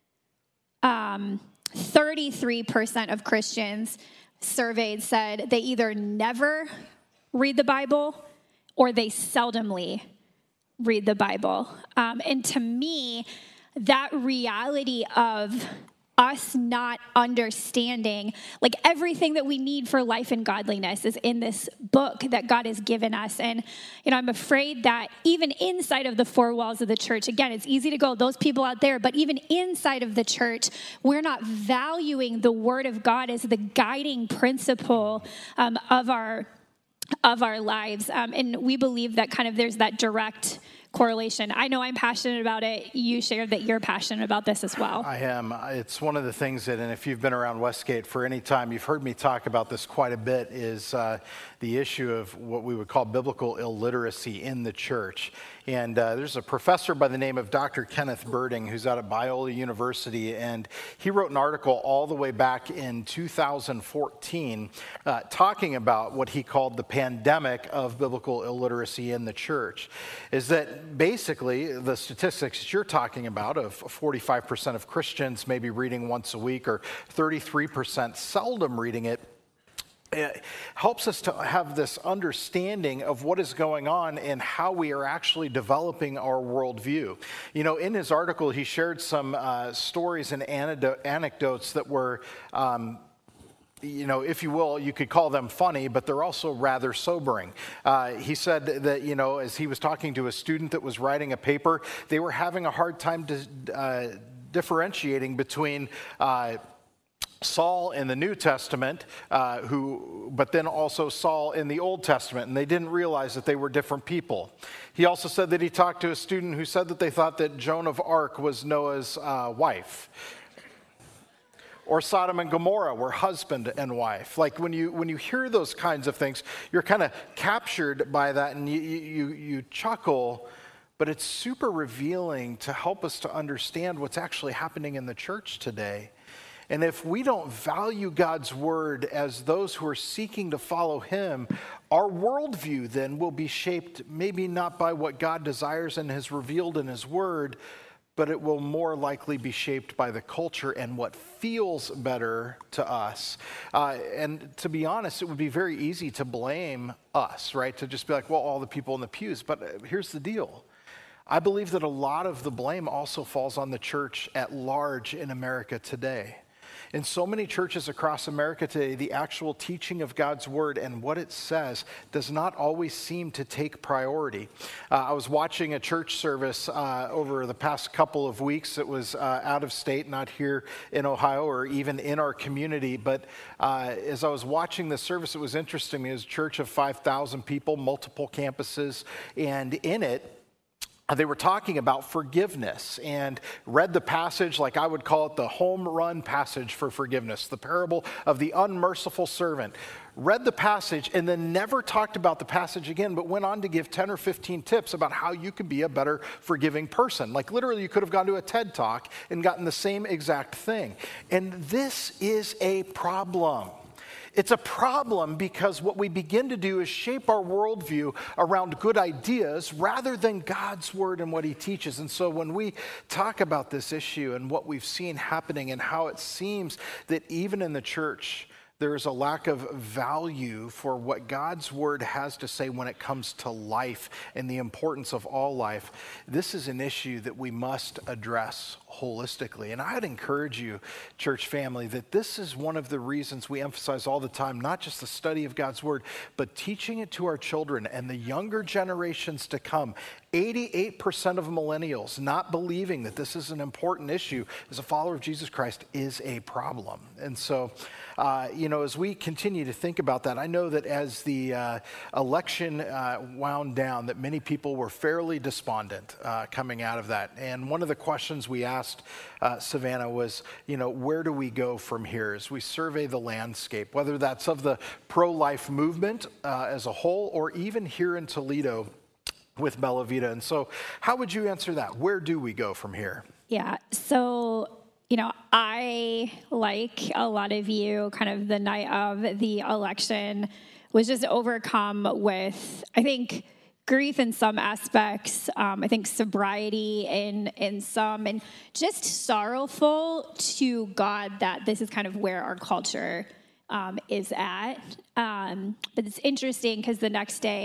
Um, thirty-three percent of Christians surveyed said they either never read the Bible or they seldomly read the Bible. Um, and to me, that reality of us not understanding, like everything that we need for life and godliness is in this book that God has given us. And, you know, I'm afraid that even inside of the four walls of the church, again, it's easy to go, those people out there, but even inside of the church, we're not valuing the word of God as the guiding principle um, of our of our lives. Um, and we believe that kind of there's that direct correlation. I know I'm passionate about it. You shared that you're passionate about this as well. I am. It's one of the things that, and if you've been around Westgate for any time, you've heard me talk about this quite a bit, is uh, the issue of what we would call biblical illiteracy in the church. And uh, there's a professor by the name of Doctor Kenneth Birding who's out at Biola University, and he wrote an article all the way back in two thousand fourteen uh, talking about what he called the pandemic of biblical illiteracy in the church. Is that basically the statistics that you're talking about of forty-five percent of Christians maybe reading once a week or thirty-three percent seldom reading it, it helps us to have this understanding of what is going on and how we are actually developing our worldview. You know, in his article, he shared some uh, stories and anecdotes that were um, you know, if you will, you could call them funny, but they're also rather sobering. Uh, he said that, you know, as he was talking to a student that was writing a paper, they were having a hard time to, uh, differentiating between uh, Saul in the New Testament, uh, who, but then also Saul in the Old Testament, and they didn't realize that they were different people. He also said that he talked to a student who said that they thought that Joan of Arc was Noah's uh, wife. Or Sodom and Gomorrah were husband and wife. Like when you when you hear those kinds of things, you're kind of captured by that, and you, you you chuckle, but it's super revealing to help us to understand what's actually happening in the church today. And if we don't value God's word as those who are seeking to follow him, our worldview then will be shaped maybe not by what God desires and has revealed in his word, but it will more likely be shaped by the culture and what feels better to us. Uh, and to be honest, it would be very easy to blame us, right? To just be like, well, all the people in the pews. But here's the deal. I believe that a lot of the blame also falls on the church at large in America today. In so many churches across America today, the actual teaching of God's word and what it says does not always seem to take priority. Uh, I was watching a church service uh, over the past couple of weeks. It was uh, out of state, not here in Ohio or even in our community. But uh, as I was watching the service, it was interesting. It was a church of five thousand people, multiple campuses, and in it, they were talking about forgiveness and read the passage, like I would call it the home run passage for forgiveness, the parable of the unmerciful servant. Read the passage and then never talked about the passage again, but went on to give ten or fifteen tips about how you could be a better forgiving person. Like literally you could have gone to a TED Talk and gotten the same exact thing. And this is a problem. It's a problem because what we begin to do is shape our worldview around good ideas rather than God's word and what he teaches. And so when we talk about this issue and what we've seen happening and how it seems that even in the church, there is a lack of value for what God's word has to say when it comes to life and the importance of all life, this is an issue that we must address holistically. And I'd encourage you, church family, that this is one of the reasons we emphasize all the time, not just the study of God's word, but teaching it to our children and the younger generations to come. eighty-eight percent of millennials not believing that this is an important issue as a follower of Jesus Christ is a problem. And so, uh, you know, as we continue to think about that, I know that as the uh, election uh, wound down, that many people were fairly despondent uh, coming out of that. And one of the questions we asked uh, Savannah was, you know, where do we go from here as we survey the landscape, whether that's of the pro-life movement uh, as a whole or even here in Toledo with Bella Vita. And so how would you answer that? Where do we go from here? Yeah, so, you know, I, like a lot of you, kind of the night of the election, was just overcome with, I think, grief in some aspects, um, I think sobriety in, in some, and just sorrowful to God that this is kind of where our culture um, is at. Um, but it's interesting because the next day,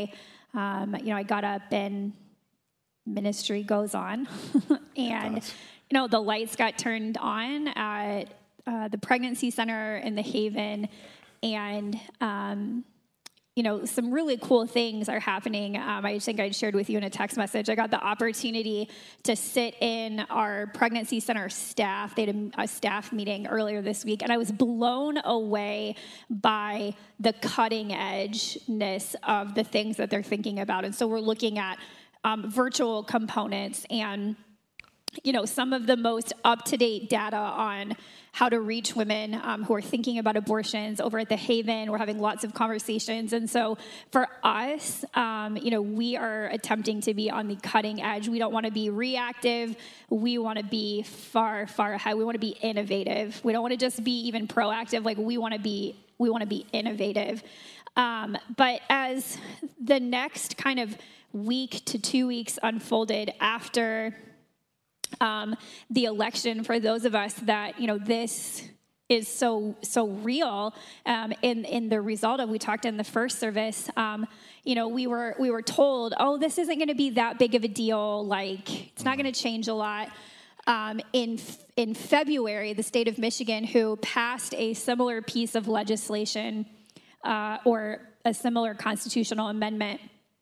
um, you know, I got up and ministry goes on. And, you know, the lights got turned on at uh, the pregnancy center in the Haven. And, um, you know, some really cool things are happening. Um, I think I shared with you in a text message. I got the opportunity to sit in our pregnancy center staff. They had a, a staff meeting earlier this week, and I was blown away by the cutting edgeness of the things that they're thinking about. And so we're looking at um, virtual components and, you know, some of the most up-to-date data on how to reach women um, who are thinking about abortions. Over at the Haven, we're having lots of conversations. And so for us, um, you know, we are attempting to be on the cutting edge. We don't want to be reactive. We want to be far, far ahead. We want to be innovative. We don't want to just be even proactive. Like we want to be, we want to be innovative. Um, but as the next kind of week to two weeks unfolded after Um, the election, for those of us that, you know, this is so, so real, um, in, in the result of, we talked in the first service, um, you know, we were, we were told, oh, this isn't going to be that big of a deal. Like, it's not going to change a lot. Um, in, in February, the state of Michigan, who passed a similar piece of legislation, uh, or a similar constitutional amendment,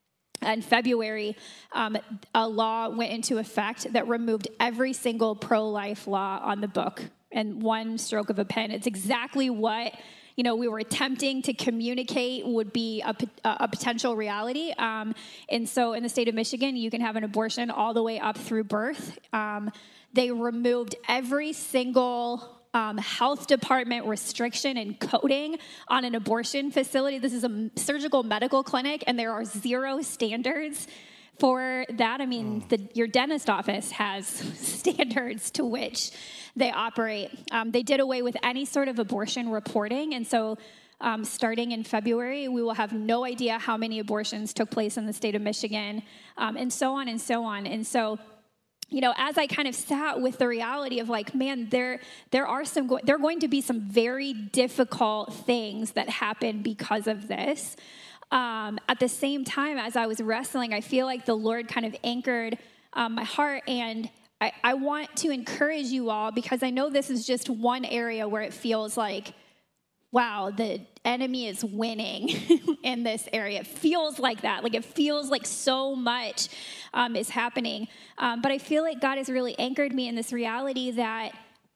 in February, um, a law went into effect that removed every single pro-life law on the book in one stroke of a pen. It's exactly what, you know, we were attempting to communicate would be a, a potential reality. Um, and so in the state of Michigan, you can have an abortion all the way up through birth. Um, they removed every single Um, health department restriction and coding on an abortion facility. This is a surgical medical clinic, and there are zero standards for that. I mean, the, your dentist office has standards to which they operate. Um, they did away with any sort of abortion reporting, and so um, starting in February, we will have no idea how many abortions took place in the state of Michigan, um, and so on and so on. And so, you know, as I kind of sat with the reality of like, man, there there are some, go- there are going to be some very difficult things that happen because of this. Um, at the same time, as I was wrestling, I feel like the Lord kind of anchored um, my heart. And I, I want to encourage you all, because I know this is just one area where it feels like, wow, the enemy is winning in this area. It feels like that. Like it feels like so much um, is happening. Um, but I feel like God has really anchored me in this reality that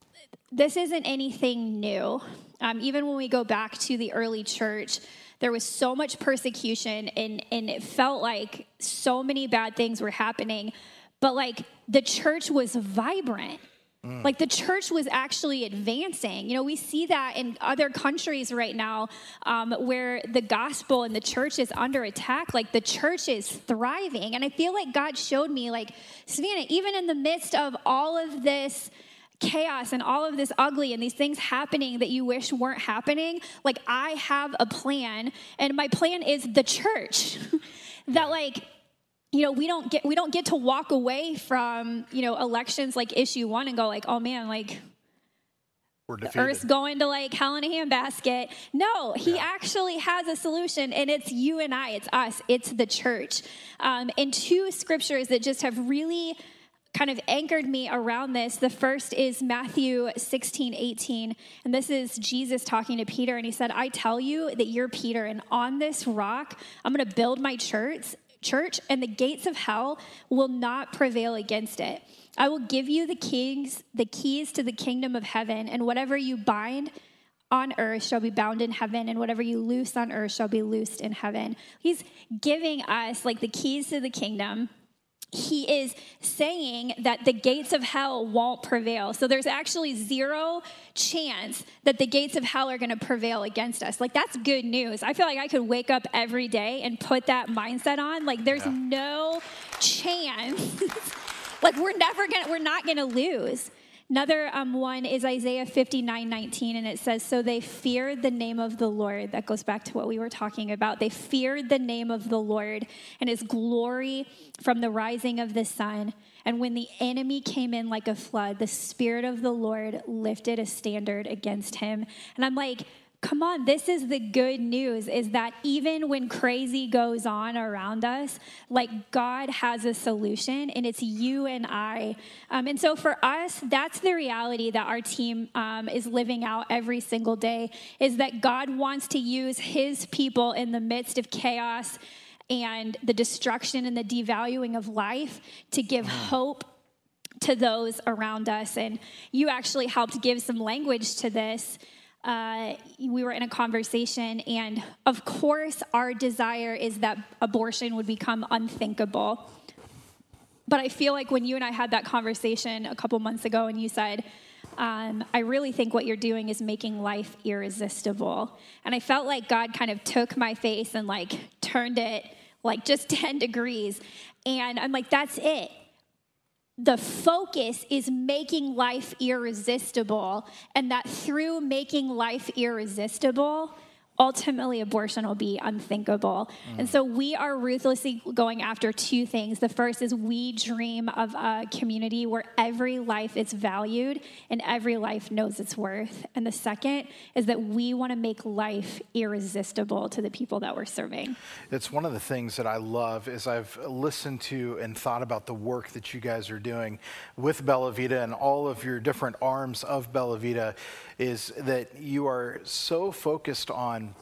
this isn't anything new. Um, even when we go back to the early church, there was so much persecution, and, and it felt like so many bad things were happening. But like the church was vibrant. Mm. Like the church was actually advancing. You know, we see that in other countries right now, um, where the gospel and the church is under attack. Like the church is thriving. And I feel like God showed me, like, Savannah, even in the midst of all of this chaos and all of this ugly and these things happening that you wish weren't happening, like I have a plan, and my plan is the church. That like, you know, we don't get we don't get to walk away from, you know, elections like issue one and go like, oh man, like We're the defeated. Earth's going to like hell in a handbasket. No, he Yeah. actually has a solution, and it's you and I, it's us, it's the church. Um, and two scriptures that just have really kind of anchored me around this. The first is Matthew sixteen, eighteen. And this is Jesus talking to Peter. And he said, I tell you that you're Peter, and on this rock, I'm going to build my church, church, and the gates of hell will not prevail against it. I will give you the keys, the keys to the kingdom of heaven, and whatever you bind on earth shall be bound in heaven, and whatever you loose on earth shall be loosed in heaven. He's giving us like the keys to the kingdom. He is saying that the gates of hell won't prevail. So there's actually zero chance that the gates of hell are going to prevail against us. Like, that's good news. I feel like I could wake up every day and put that mindset on. Like, there's Yeah. no chance. Like, we're never going to, we're not going to lose. Another um, one is Isaiah fifty-nine nineteen, and it says, so they feared the name of the Lord. That goes back to what we were talking about. They feared the name of the Lord and his glory from the rising of the sun. And when the enemy came in like a flood, the Spirit of the Lord lifted a standard against him. And I'm like, come on, this is the good news, is that even when crazy goes on around us, like God has a solution, and it's you and I. Um, and so for us, that's the reality that our team um, is living out every single day, is that God wants to use his people in the midst of chaos and the destruction and the devaluing of life to give hope to those around us. And you actually helped give some language to this. Uh, we were in a conversation, and of course, our desire is that abortion would become unthinkable. But I feel like when you and I had that conversation a couple months ago, and you said, um, I really think what you're doing is making life irresistible. And I felt like God kind of took my face and like turned it like just ten degrees. And I'm like, that's it. The focus is making life irresistible, and that through making life irresistible, ultimately abortion will be unthinkable. Mm. And so we are ruthlessly going after two things. The first is we dream of a community where every life is valued and every life knows its worth. And the second is that we want to make life irresistible to the people that we're serving. It's one of the things that I love is I've listened to and thought about the work that you guys are doing with Bella Vita and all of your different arms of Bella Vita, is that you are so focused on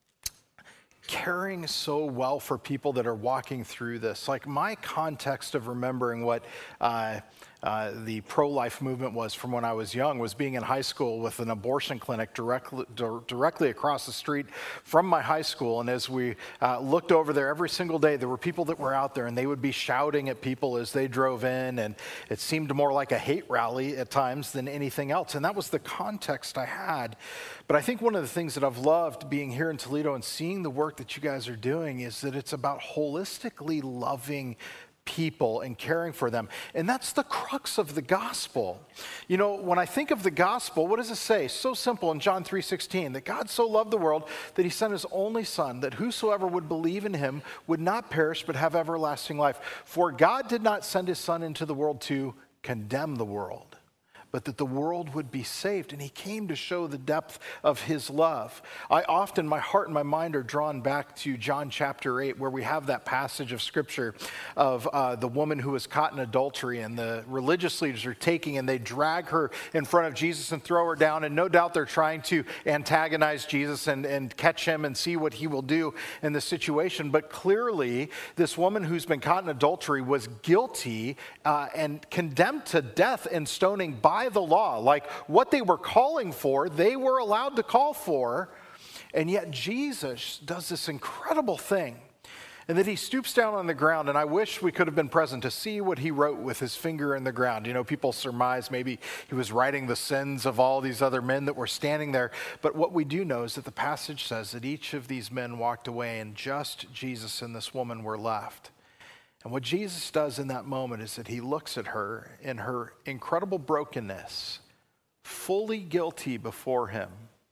caring so well for people that are walking through this. Like my context of remembering what uh, uh, the pro-life movement was from when I was young was being in high school with an abortion clinic directly, di- directly across the street from my high school. And as we uh, looked over there every single day, there were people that were out there, and they would be shouting at people as they drove in. And it seemed more like a hate rally at times than anything else. And that was the context I had. But I think one of the things that I've loved being here in Toledo and seeing the work that you guys are doing is that it's about holistically loving people and caring for them. And that's the crux of the gospel. You know, when I think of the gospel, what does it say? So simple in John three sixteen, that God so loved the world that he sent his only son, that whosoever would believe in him would not perish but have everlasting life. For God did not send his son into the world to condemn the world, but that the world would be saved. And he came to show the depth of his love. I often, my heart and my mind are drawn back to John chapter eight, where we have that passage of scripture of uh, the woman who was caught in adultery, and the religious leaders are taking and they drag her in front of Jesus and throw her down. And no doubt they're trying to antagonize Jesus and, and catch him and see what he will do in this situation. But clearly, this woman who's been caught in adultery was guilty uh, and condemned to death and stoning by the law. Like what they were calling for, they were allowed to call for. And yet Jesus does this incredible thing, and that he stoops down on the ground. And I wish we could have been present to see what he wrote with his finger in the ground. You know, people surmise maybe he was writing the sins of all these other men that were standing there. But what we do know is that the passage says that each of these men walked away, and just Jesus and this woman were left. And what Jesus does in that moment is that he looks at her in her incredible brokenness, fully guilty before him,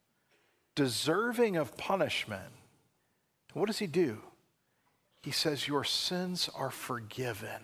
deserving of punishment. And what does he do? He says, your sins are forgiven.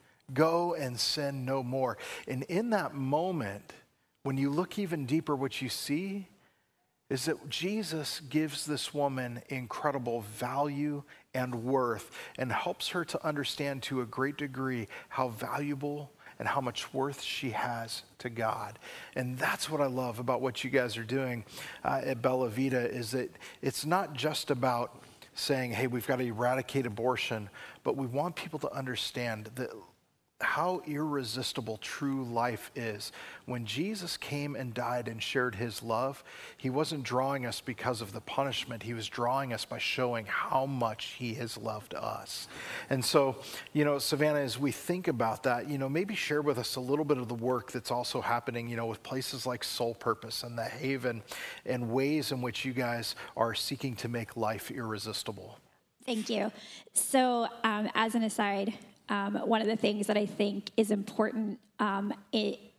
Go and sin no more. And in that moment, when you look even deeper, what you see is that Jesus gives this woman incredible value and worth, and helps her to understand to a great degree how valuable and how much worth she has to God. And that's what I love about what you guys are doing uh, at Bella Vita, is that it's not just about saying, hey, we've got to eradicate abortion, but we want people to understand that how irresistible true life is. When Jesus came and died and shared his love, he wasn't drawing us because of the punishment. He was drawing us by showing how much he has loved us. And so, you know, Savannah, as we think about that, you know, maybe share with us a little bit of the work that's also happening, you know, with places like Soul Purpose and The Haven, and ways in which you guys are seeking to make life irresistible. Thank you. So um, as an aside, Um, one of the things that I think is important um, it,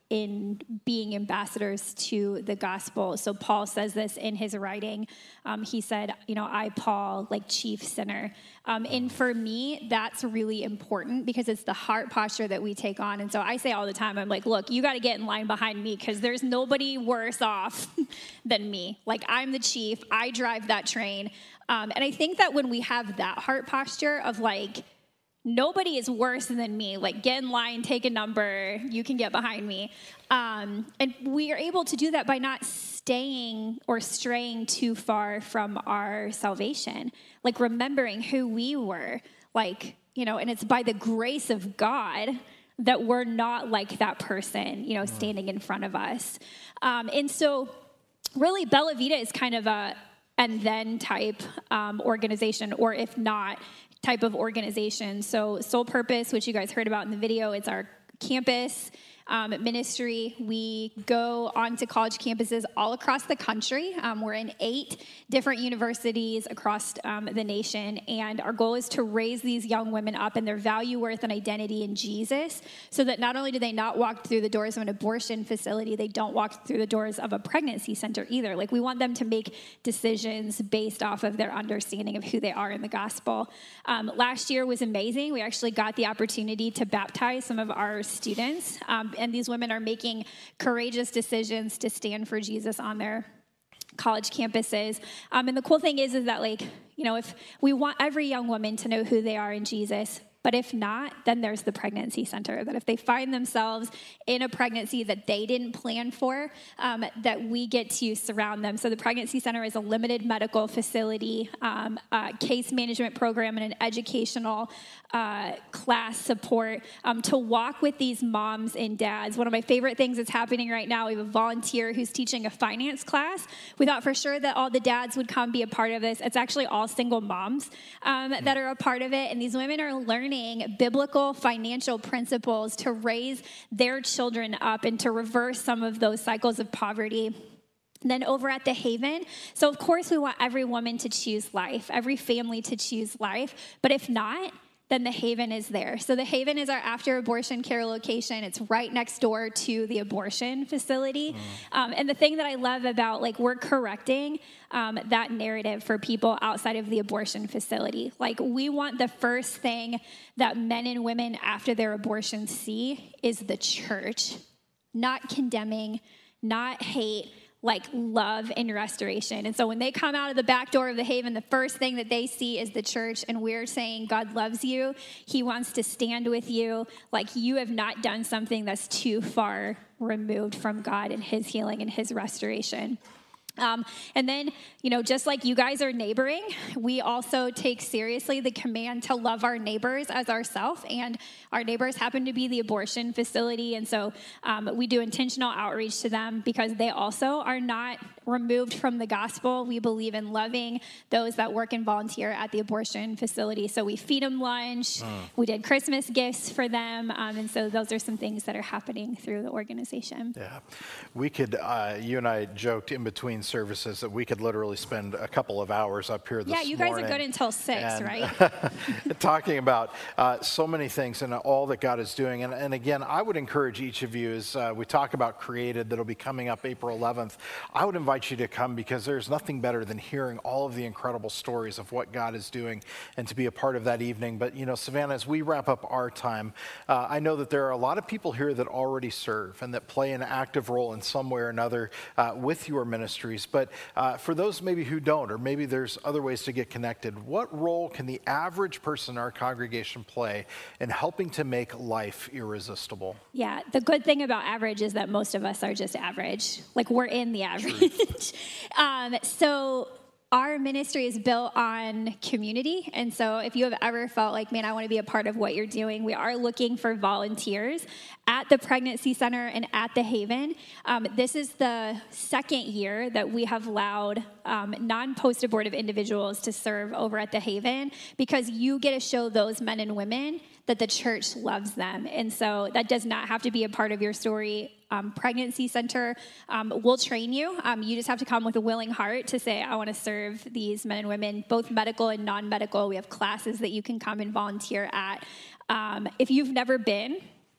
in being ambassadors to the gospel. So Paul says this in his writing. Um, he said, you know, I, Paul, like chief sinner. Um, and for me, that's really important because it's the heart posture that we take on. And so I say all the time, I'm like, look, you got to get in line behind me because there's nobody worse off than me. Like, I'm the chief. I drive that train. Um, and I think that when we have that heart posture of like, nobody is worse than me. Like, get in line, take a number, you can get behind me. Um, and we are able to do that by not staying or straying too far from our salvation. Like, remembering who we were. Like, you know, and it's by the grace of God that we're not like that person, you know, standing in front of us. Um, and so, really, Bella Vita is kind of a and then type um, organization, or if not, type of organization. So Soul Purpose, which you guys heard about in the video, it's our campus um, ministry. We go on to college campuses all across the country. Um, we're in eight different universities across um, the nation, and our goal is to raise these young women up in their value, worth, and identity in Jesus, so that not only do they not walk through the doors of an abortion facility, they don't walk through the doors of a pregnancy center either. Like, we want them to make decisions based off of their understanding of who they are in the gospel. Um, last year was amazing. We actually got the opportunity to baptize some of our students, um, and these women are making courageous decisions to stand for Jesus on their college campuses. Um, and the cool thing is, is that, like, you know, if we want every young woman to know who they are in Jesus, but if not, then there's the pregnancy center, that if they find themselves in a pregnancy that they didn't plan for, um, that we get to surround them. So the pregnancy center is a limited medical facility, um, a case management program, and an educational uh, class support um, to walk with these moms and dads. One of my favorite things that's happening right now, we have a volunteer who's teaching a finance class. We thought for sure that all the dads would come be a part of this. It's actually all single moms um, that are a part of it, and these women are learning biblical financial principles to raise their children up and to reverse some of those cycles of poverty. And then over at the Haven, so of course we want every woman to choose life, every family to choose life, but if not, then the Haven is there. So the Haven is our after-abortion care location. It's right next door to the abortion facility. Mm. Um, and the thing that I love about, like, we're correcting um, that narrative for people outside of the abortion facility. Like, we want the first thing that men and women after their abortion see is the church, not condemning, not hate, like love and restoration. And so when they come out of the back door of the Haven, the first thing that they see is the church, and we're saying God loves you. He wants to stand with you. Like, you have not done something that's too far removed from God and his healing and his restoration. Um, and then, you know, just like you guys are neighboring, we also take seriously the command to love our neighbors as ourselves. And our neighbors happen to be the abortion facility. And so um, we do intentional outreach to them because they also are not removed from the gospel. We believe in loving those that work and volunteer at the abortion facility. So we feed them lunch. Mm. We did Christmas gifts for them. Um, and so those are some things that are happening through the organization. Yeah. We could, uh, you and I joked in between services that we could literally spend a couple of hours up here this morning. Yeah, you guys morning are good until six, and, right? talking about uh, so many things and all that God is doing. And, and again, I would encourage each of you, as uh, we talk about Created, that'll be coming up April eleventh, I would invite you to come, because there's nothing better than hearing all of the incredible stories of what God is doing and to be a part of that evening. But, you know, Savannah, as we wrap up our time, uh, I know that there are a lot of people here that already serve and that play an active role in some way or another uh, with your ministries. But uh, for those maybe who don't, or maybe there's other ways to get connected, what role can the average person in our congregation play in helping to make life irresistible? Yeah, the good thing about average is that most of us are just average. Like, we're in the average. um, so our ministry is built on community. And so if you have ever felt like, man, I want to be a part of what you're doing, we are looking for volunteers at the Pregnancy Center and at the Haven. Um, this is the second year that we have allowed um, non-post-abortive individuals to serve over at the Haven, because you get to show those men and women that the church loves them. And so that does not have to be a part of your story. Um, Pregnancy Center um, will train you. Um, you just have to come with a willing heart to say, I want to serve these men and women, both medical and non-medical. We have classes that you can come and volunteer at. Um, if you've never been,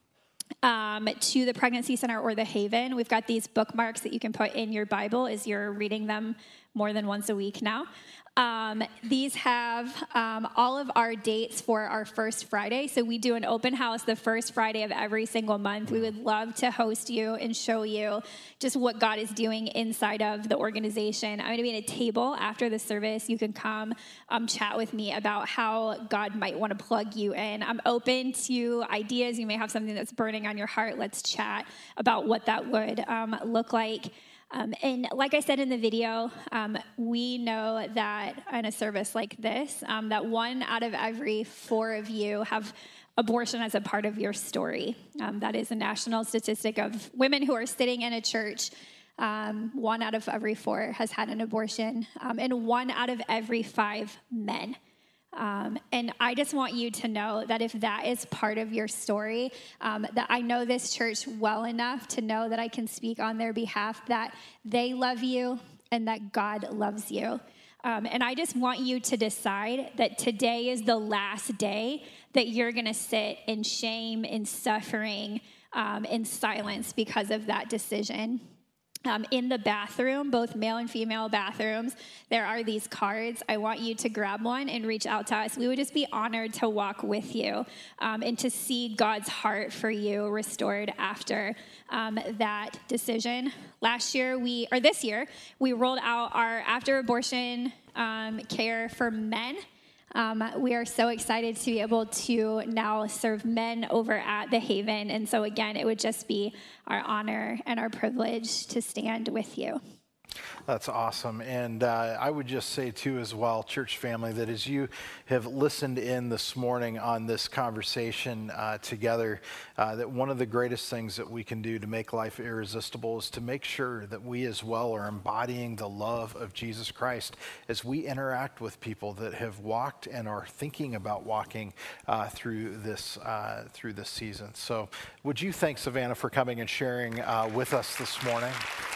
um, to the Pregnancy Center or the Haven. We've got these bookmarks that you can put in your Bible as you're reading them more than once a week now. Um, these have um, all of our dates for our first Friday. So we do an open house the first Friday of every single month. We would love to host you and show you just what God is doing inside of the organization. I'm going to be at a table after the service. You can come um, chat with me about how God might want to plug you in. I'm open to ideas. You may have something that's burning on your heart. Let's chat about what that would um, look like. Um, and like I said in the video, um, we know that in a service like this, um, that one out of every four of you have abortion as a part of your story. Um, that is a national statistic of women who are sitting in a church. Um, one out of every four has had an abortion, um, and one out of every five men. Um, and I just want you to know that if that is part of your story, um, that I know this church well enough to know that I can speak on their behalf, that they love you and that God loves you. Um, and I just want you to decide that today is the last day that you're going to sit in shame, in suffering, um, in silence because of that decision. Um, in the bathroom, both male and female bathrooms, there are these cards. I want you to grab one and reach out to us. We would just be honored to walk with you um, and to see God's heart for you restored after um, that decision. Last year, we or this year, we rolled out our after abortion um, care for men. Um, we are so excited to be able to now serve men over at the Haven. And so again, it would just be our honor and our privilege to stand with you. That's awesome. And uh, I would just say, too, as well, church family, that as you have listened in this morning on this conversation uh, together, uh, that one of the greatest things that we can do to make life irresistible is to make sure that we as well are embodying the love of Jesus Christ as we interact with people that have walked and are thinking about walking uh, through this uh, through this season. So would you thank Savannah for coming and sharing uh, with us this morning?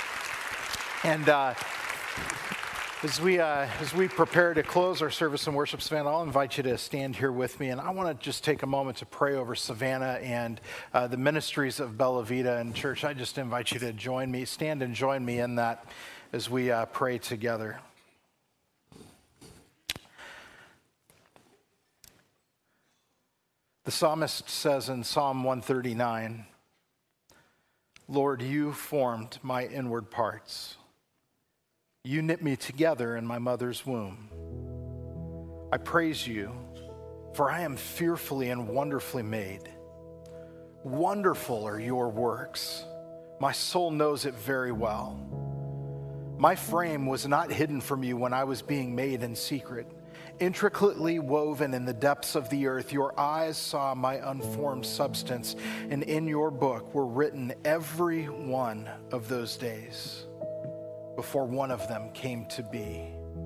And uh, as we uh, as we prepare to close our service and worship, Savannah, I'll invite you to stand here with me. And I want to just take a moment to pray over Savannah and uh, the ministries of Bella Vita and church. I just invite you to join me, stand and join me in that as we uh, pray together. The psalmist says in Psalm one thirty-nine, "Lord, you formed my inward parts. You knit me together in my mother's womb. I praise you, for I am fearfully and wonderfully made. Wonderful are your works. My soul knows it very well. My frame was not hidden from you when I was being made in secret. Intricately woven in the depths of the earth, your eyes saw my unformed substance, and in your book were written every one of those days before one of them came to be.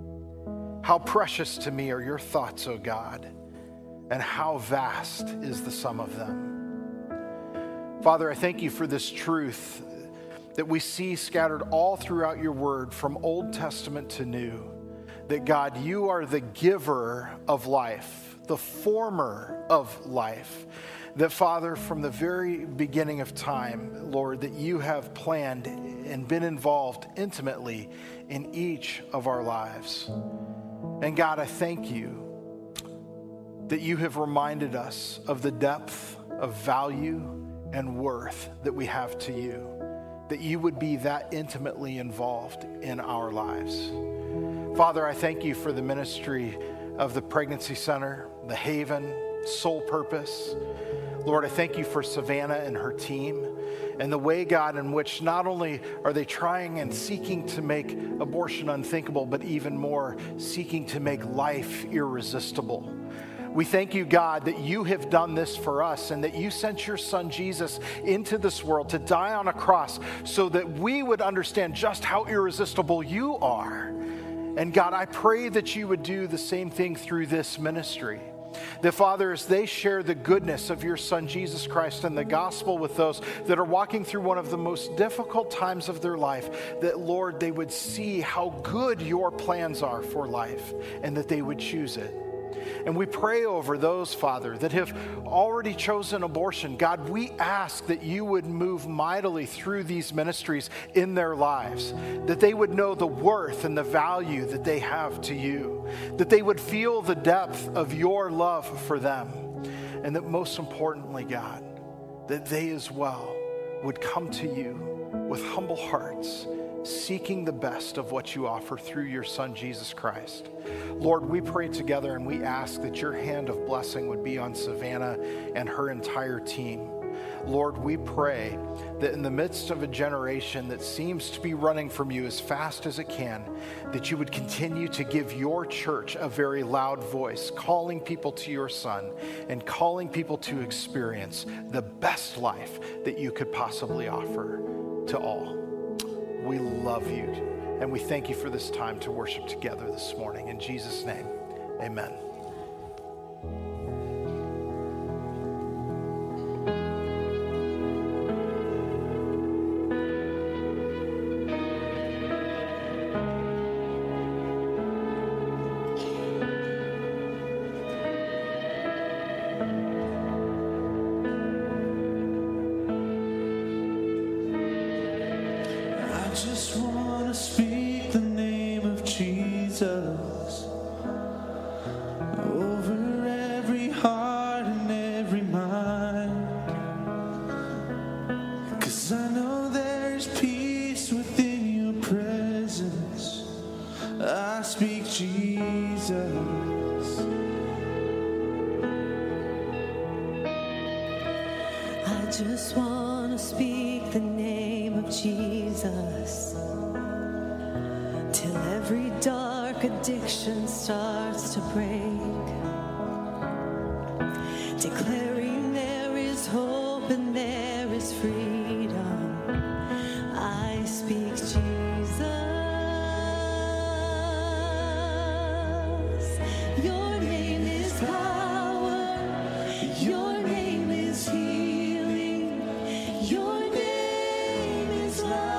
How precious to me are your thoughts, O God, and how vast is the sum of them." Father, I thank you for this truth that we see scattered all throughout your word from Old Testament to New, that God, you are the giver of life, the former of life. That, Father, from the very beginning of time, Lord, that you have planned and been involved intimately in each of our lives. And God, I thank you that you have reminded us of the depth of value and worth that we have to you, that you would be that intimately involved in our lives. Father, I thank you for the ministry of the Pregnancy Center, the Haven, Soul Purpose. Lord, I thank you for Savannah and her team and the way, God, in which not only are they trying and seeking to make abortion unthinkable, but even more seeking to make life irresistible. We thank you, God, that you have done this for us and that you sent your son Jesus into this world to die on a cross so that we would understand just how irresistible you are. And God, I pray that you would do the same thing through this ministry. That, Father, as they share the goodness of your Son, Jesus Christ, and the gospel with those that are walking through one of the most difficult times of their life, that, Lord, they would see how good your plans are for life and that they would choose it. And we pray over those, Father, that have already chosen abortion. God, we ask that you would move mightily through these ministries in their lives, that they would know the worth and the value that they have to you, that they would feel the depth of your love for them, and that most importantly, God, that they as well would come to you with humble hearts, seeking the best of what you offer through your Son, Jesus Christ. Lord, we pray together and we ask that your hand of blessing would be on Savannah and her entire team. Lord, we pray that in the midst of a generation that seems to be running from you as fast as it can, that you would continue to give your church a very loud voice, calling people to your Son and calling people to experience the best life that you could possibly offer to all. We love you, and we thank you for this time to worship together this morning. In Jesus' name, amen. Just want to speak the name of Jesus over every heart and every mind, 'cause I know there's peace within your presence. I speak Jesus. I just want to speak the name of Jesus till every dark addiction starts to break, declaring there is hope and there is freedom. I speak Jesus. Your name is power. Your name is healing. Your name is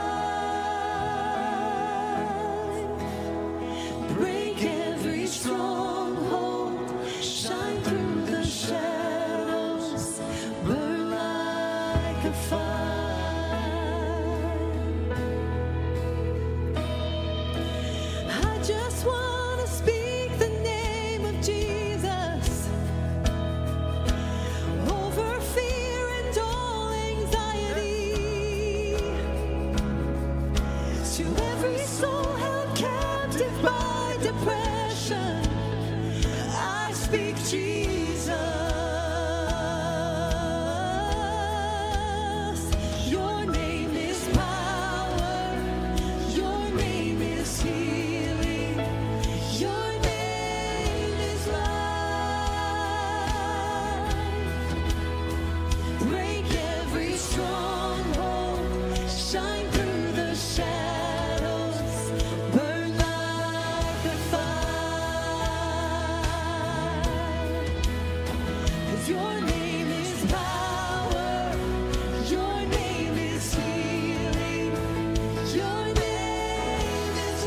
life. Break every stronghold. Shine through the shadows. Burn like a fire. I just want to speak the name of Jesus over fear and all anxiety, to every soul held captive by depression. I speak Jesus. Your name is power. Your name is healing. Your name is life. Break every stronghold. Shine through the shadows. Burn like a fire. 'Cause your name is power. Your name is healing. Your name is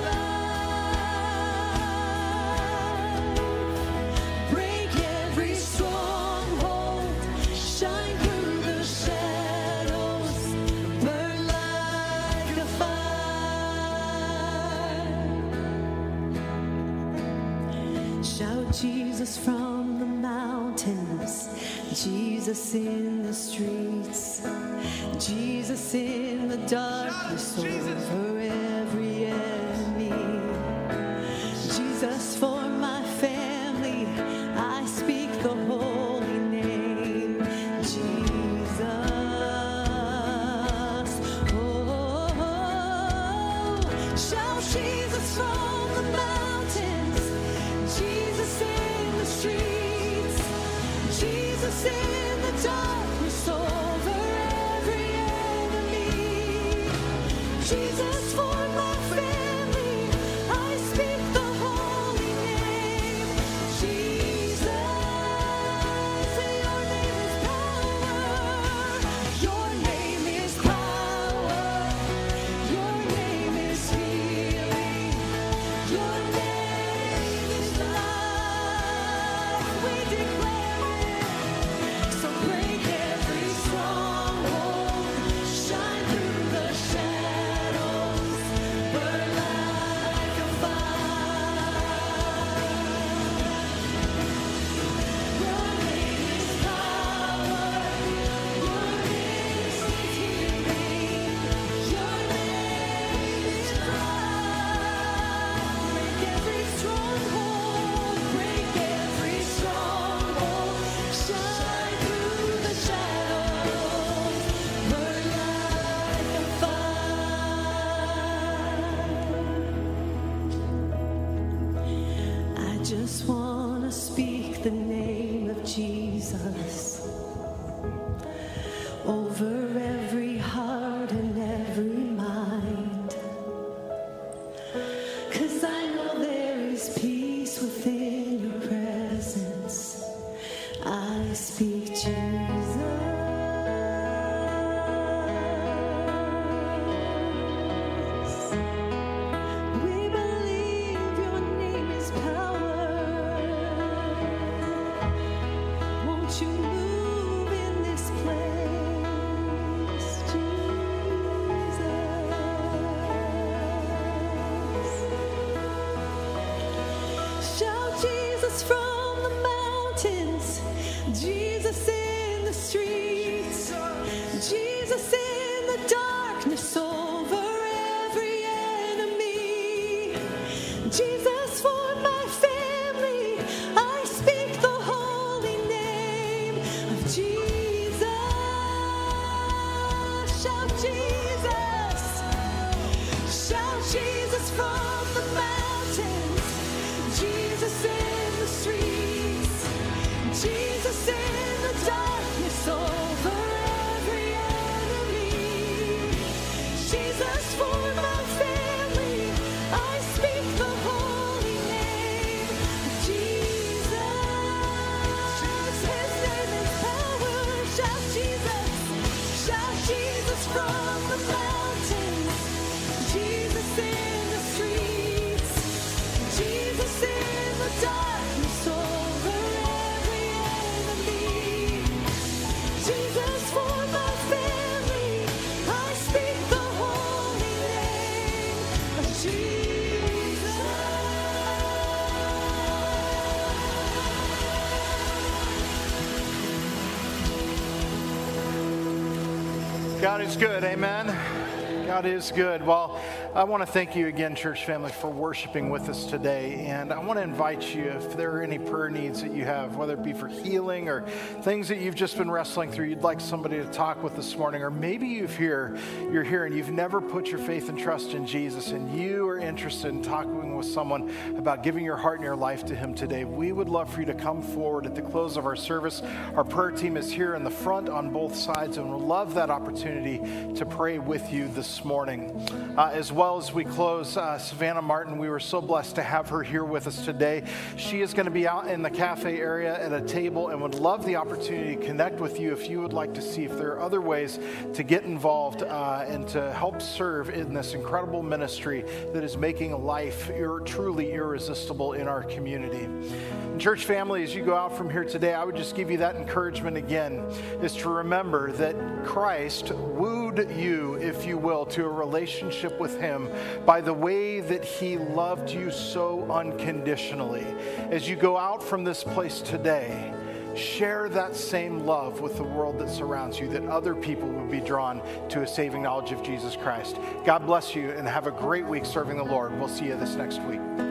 life. Break every stronghold. Shine through the shadows. Burn like a fire. Shout Jesus from the mountains. Jesus in the streets. Jesus in the darkness over every enemy. Jesus for my family, I speak the holy name, Jesus. Oh, shout Jesus from the mountains, Jesus in the streets, Jesus in the darkness over every enemy. Jesus for my family, I speak the holy name, Jesus. Your name is power. Your name is power. Your name is healing. Your name is life. Jesus from the mountains, Jesus in the streets, Jesus in the darkness over every enemy. Jesus for my family, I speak the holy name of Jesus. Shout Jesus, shout Jesus from the mountains, Jesus in the streets, Jesus in the darkness over every enemy. Jesus for my family, I speak the holy name of Jesus. His name is power. Shout Jesus, shout Jesus from the mountains, Jesus in the streets, Jesus in the darkness over every enemy. Jesus for my family, I speak the holy name of Jesus. God is good, amen. God is good. Well, I want to thank you again, church family, for worshiping with us today. And I want to invite you, if there are any prayer needs that you have, whether it be for healing or things that you've just been wrestling through, you'd like somebody to talk with this morning, or maybe you've here, you're here and you've never put your faith and trust in Jesus, and you are interested in talking with someone about giving your heart and your life to Him today. We would love for you to come forward at the close of our service. Our prayer team is here in the front on both sides, and we'll love that opportunity to pray with you this morning. Uh, as well as we close, uh, Savannah Martin, we were so blessed to have her here with us today. She is going to be out in the cafe area at a table and would love the opportunity to connect with you if you would like to see if there are other ways to get involved uh, and to help serve in this incredible ministry that is making life ir- truly irresistible in our community. And church family, as you go out from here today, I would just give you that encouragement again, is to remember that Christ wooed you, if you will, to a relationship with Him by the way that He loved you so unconditionally. As you go out from this place today, share that same love with the world that surrounds you, that other people will be drawn to a saving knowledge of Jesus Christ. God bless you and have a great week serving the Lord. We'll see you this next week.